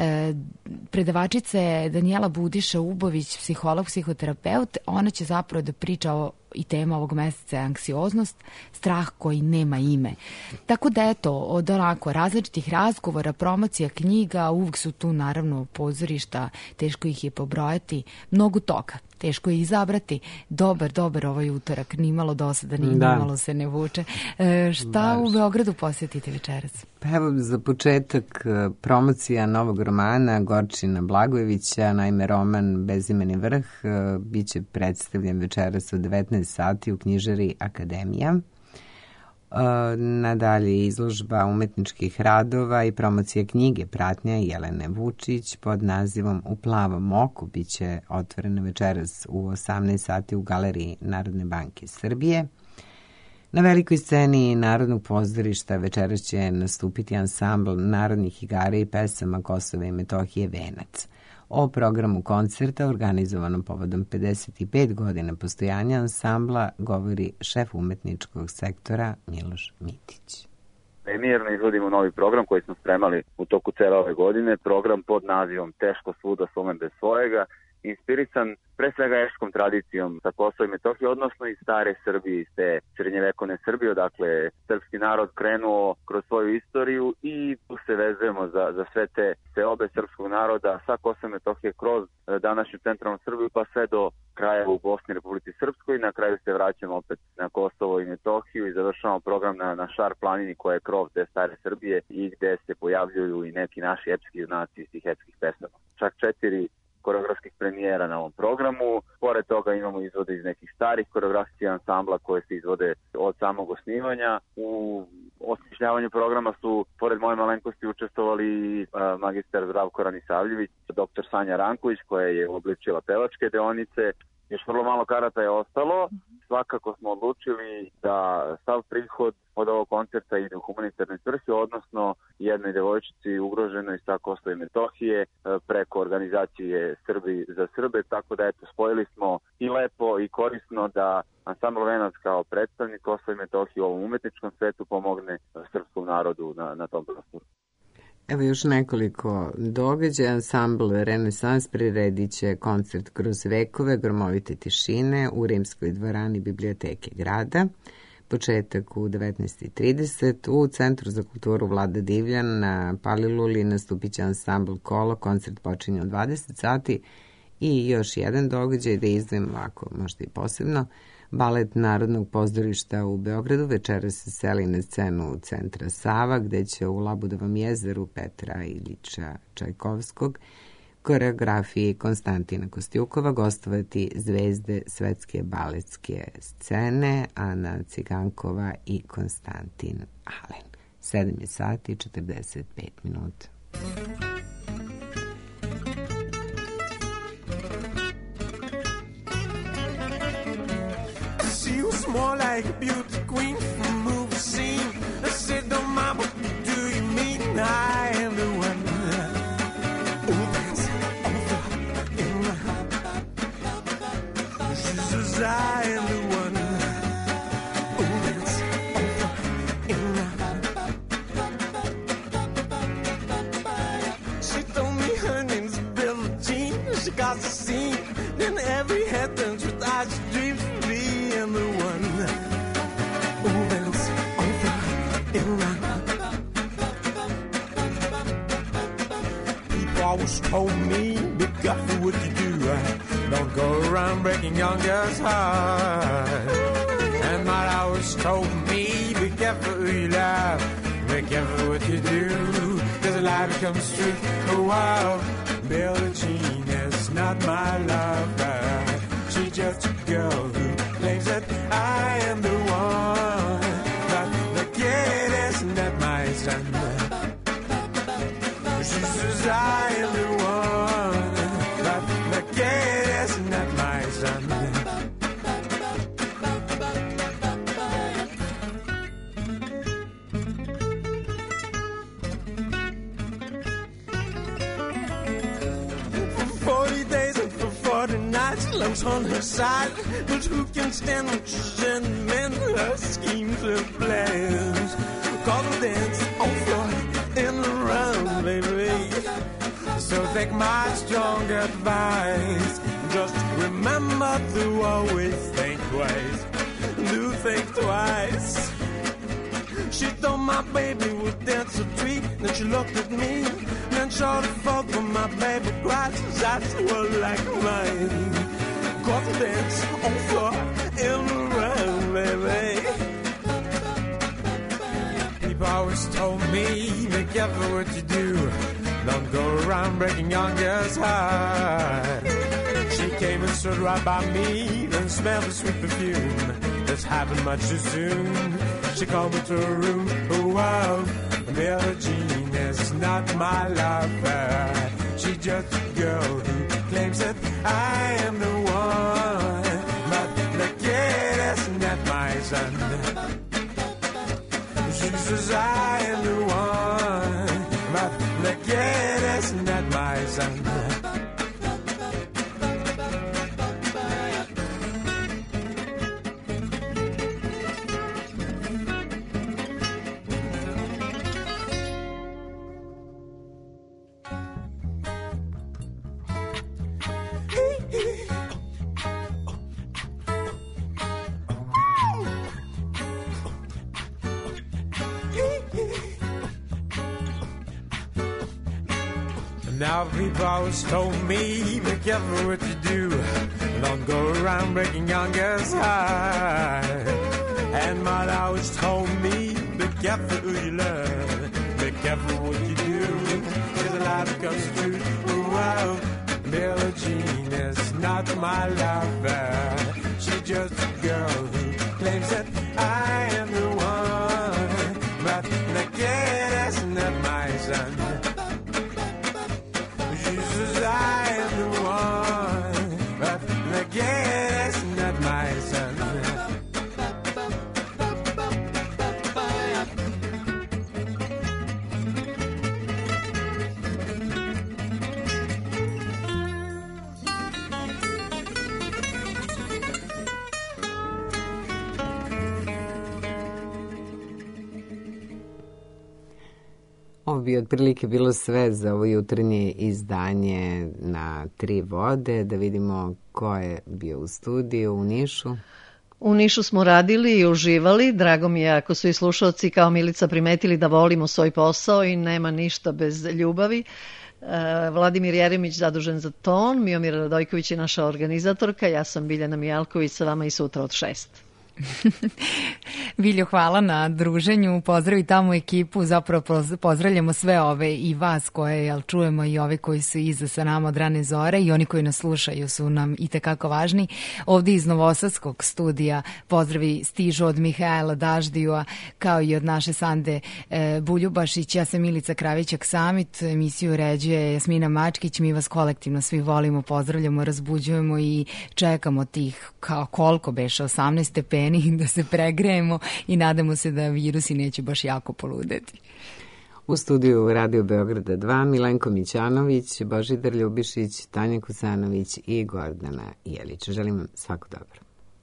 Predavačica je Danijela Budiša Ubović, psiholog, psihoterapeut. Ona će zapravo da priča i tema ovog meseca je anksioznost, strah koji nema ime. Tako da eto, od onako različitih razgovora, promocija knjiga, uvijek su tu naravno pozorišta, teško ih je pobrojati, mnogo toga. Teško je izabrati. Dobar ovaj utorak, nimalo dosadan, nimalo se ne vuče. Šta u Beogradu posjetite večeras? Pa evo, za početak promocija novog romana Gorčina Blagojevića, naime roman Bezimeni vrh, biće predstavljen večeras od 19 sati u knjižari Akademija. Nadalje izložba umetničkih radova i promocija knjige Pratnja Jelene Vučić pod nazivom U plavom oku biće otvorena večeras u 18 sati u Galeriji Narodne banke Srbije. Na velikoj sceni Narodnog pozorišta večeras će nastupiti ansambl narodnih igara i pesama Kosova i Metohije Venac. O programu koncerta organizovanom povodom 55 godina postojanja ansambla govori šef umetničkog sektora Miloš Mitić. Mirno izvodimo novi program koji smo spremali u toku cele ove godine, program pod nazivom Teško svuda svome bez svojega, inspirisan pre svega eškom tradicijom sa Kosova i Metohije, odnosno iz stare Srbije, iz te srednjevekovne Srbije, dakle srpski narod krenuo kroz svoju istoriju i tu se vezujemo za sve te seobe srpskog naroda sa Kosova i Metohije kroz današnju centralnu Srbiju pa sve do kraja u Bosni i Republici Srpskoj i na kraju se vraćamo opet na Kosovo i Metohiju i završavamo program na Šar planini koja je krov te stare Srbije i gde se pojavljuju i neki naši epski junaci iz tih epskih pesama. Čak 4 koreografskih premijera na ovom programu. Pored toga imamo izvode iz nekih starih koreografskih ansambla koje se izvode od samog osnivanja. U osmišljavanju programa su, pored moje malenkosti, učestvovali magistar Zdravko Ranisavljević, dr. Sanja Ranković koja je obličila pevačke deonice. Još vrlo malo karata je ostalo. Svakako smo odlučili da sav prihod od ovog koncerta ide u humanitarnoj svrhi, odnosno jednoj devojčici ugroženoj sa Kosova i Metohije preko organizacije Srbi za Srbe, tako da eto, spojili smo i lepo i korisno da ansambl Venac kao predstavnik Kosova i Metohije u ovom umetničkom svetu pomogne srpskom narodu na tom prostoru. Evo još nekoliko događaja. Ansambl Renesans priredit će koncert Kroz vekove gromovite tišine u Rimskoj dvorani Biblioteke grada. Početak u 19.30. U Centru za kulturu Vlada Divljan na Paliluli nastupit će ansambl Kolo. Koncert počinje u 20 sati. I još jedan događaj da izdvojim ovako, možda i posebno. Balet Narodnog pozorišta u Beogradu večera se seli na scenu Centra Sava, gde će u Labudovom jezeru Petra Ilića Čajkovskog koreografiji Konstantina Kostjukova gostovati zvezde svetske baletske scene Ana Cigankova i Konstantin Alen. 7 sati i 45 minuta. She was more like a beauty queen from a movie scene. I said, "Don't mama, do you mean I am the one who dance over in my heart?" She says, "I am the one who dance over in my heart." She told me her name's Billie Jean. She got the scene. Then every head turns with eyes dreams. I'm the one who dance over in my heart. People always told me, be careful what you do. Don't go around breaking young girls' heart. And my always told me, be careful who you love. Be careful what you do, cause a lie becomes truth. Oh wow, Billie Jean is not my lover. She's just a girl who claims that I am the one, but the kid is not my son. She says I am the one, but the kid is not my son. For 40 days and for 40 nights, love's on her side. But who can stand when she's men? Her schemes, her plans. Call the dance on floor in the round, baby. So take my strong advice. Just remember to always think twice. Do think twice. She thought my baby would dance a treat. Then she looked at me. Then short of fuck when my baby cried. That's what like mine. Got to dance on floor in the round, baby. People always told me, be careful what you do. Don't go around breaking young girls' heart. She came and stood right by me, then smelled the sweet perfume. This happened much too soon. She called me to her room. Oh wow, Billie Jean is not my lover. She's just a girl who claims that I am the one, but the kid is not my son. She says I am the one, but the kid is not my son. Now people always told me, be careful what you do. Don't go around breaking young girls' heart. And mother always told me, be careful who you love. Be careful what you do, 'cause a lot comes true. Wow, Billie Jean is not my lover. She's just a girl who claims that I am the one. But the kid is not my son. She says I am the one. But the kid is not my son. Ovo bi otprilike bilo sve za ovo jutarnje izdanje na 3 vode. Da vidimo ko je bio u studiju u Nišu. U Nišu smo radili i uživali. Drago mi je ako su i slušalci kao Milica primetili da volimo svoj posao i nema ništa bez ljubavi. Vladimir Jeremić zadužen za ton, Miomir Radojković je naša organizatorka, ja sam Biljana Mijalković, sa vama i sutra od 6. Viljo, hvala na druženju, pozdravi tamo ekipu, zapravo pozdravljamo sve ove i vas koje čujemo i ove koji su iza sa nama od rane zore i oni koji nas slušaju su nam i tekako važni. Ovdje iz Novosadskog studija pozdravi stižu od Mihaela Daždijua kao i od naše Sande Buljubašić. Ja sam Milica Kravićak-Samit, emisiju uređuje Jasmina Mačkić, mi vas kolektivno svi volimo, pozdravljamo, razbuđujemo i čekamo tih kao koliko beše 18 stepeni da se pregrejemo i nadamo se da virusi neće baš jako poludeti. U studiju Radio Beograda 2 Milenko Mićanović, Božidar Ljubišić, Tanja Kusanović i Gordana Jelić. Želim vam svako dobro.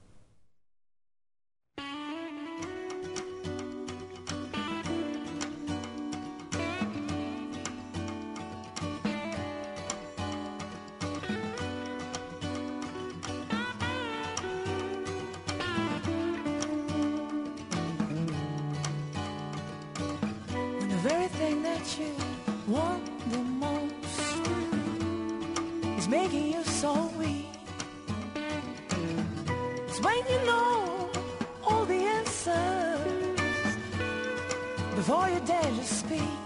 Making you so weak. It's when you know all the answers before you dare to speak.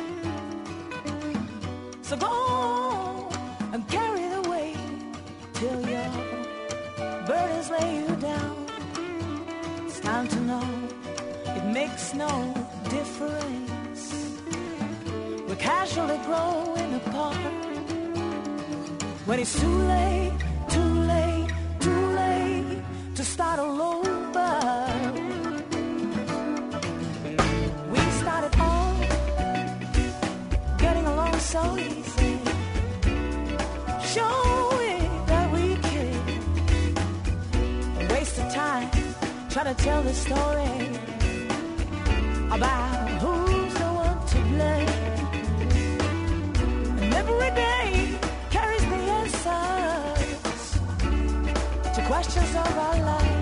So go on and carry the weight till your burdens lay you down. It's time to know it makes no difference. We're casually growing apart. When it's too late, too late, too late to start all over. We started off getting along so easy, showing that we can waste the time trying to tell the story about who's the one to blame. And every day to questions of our life.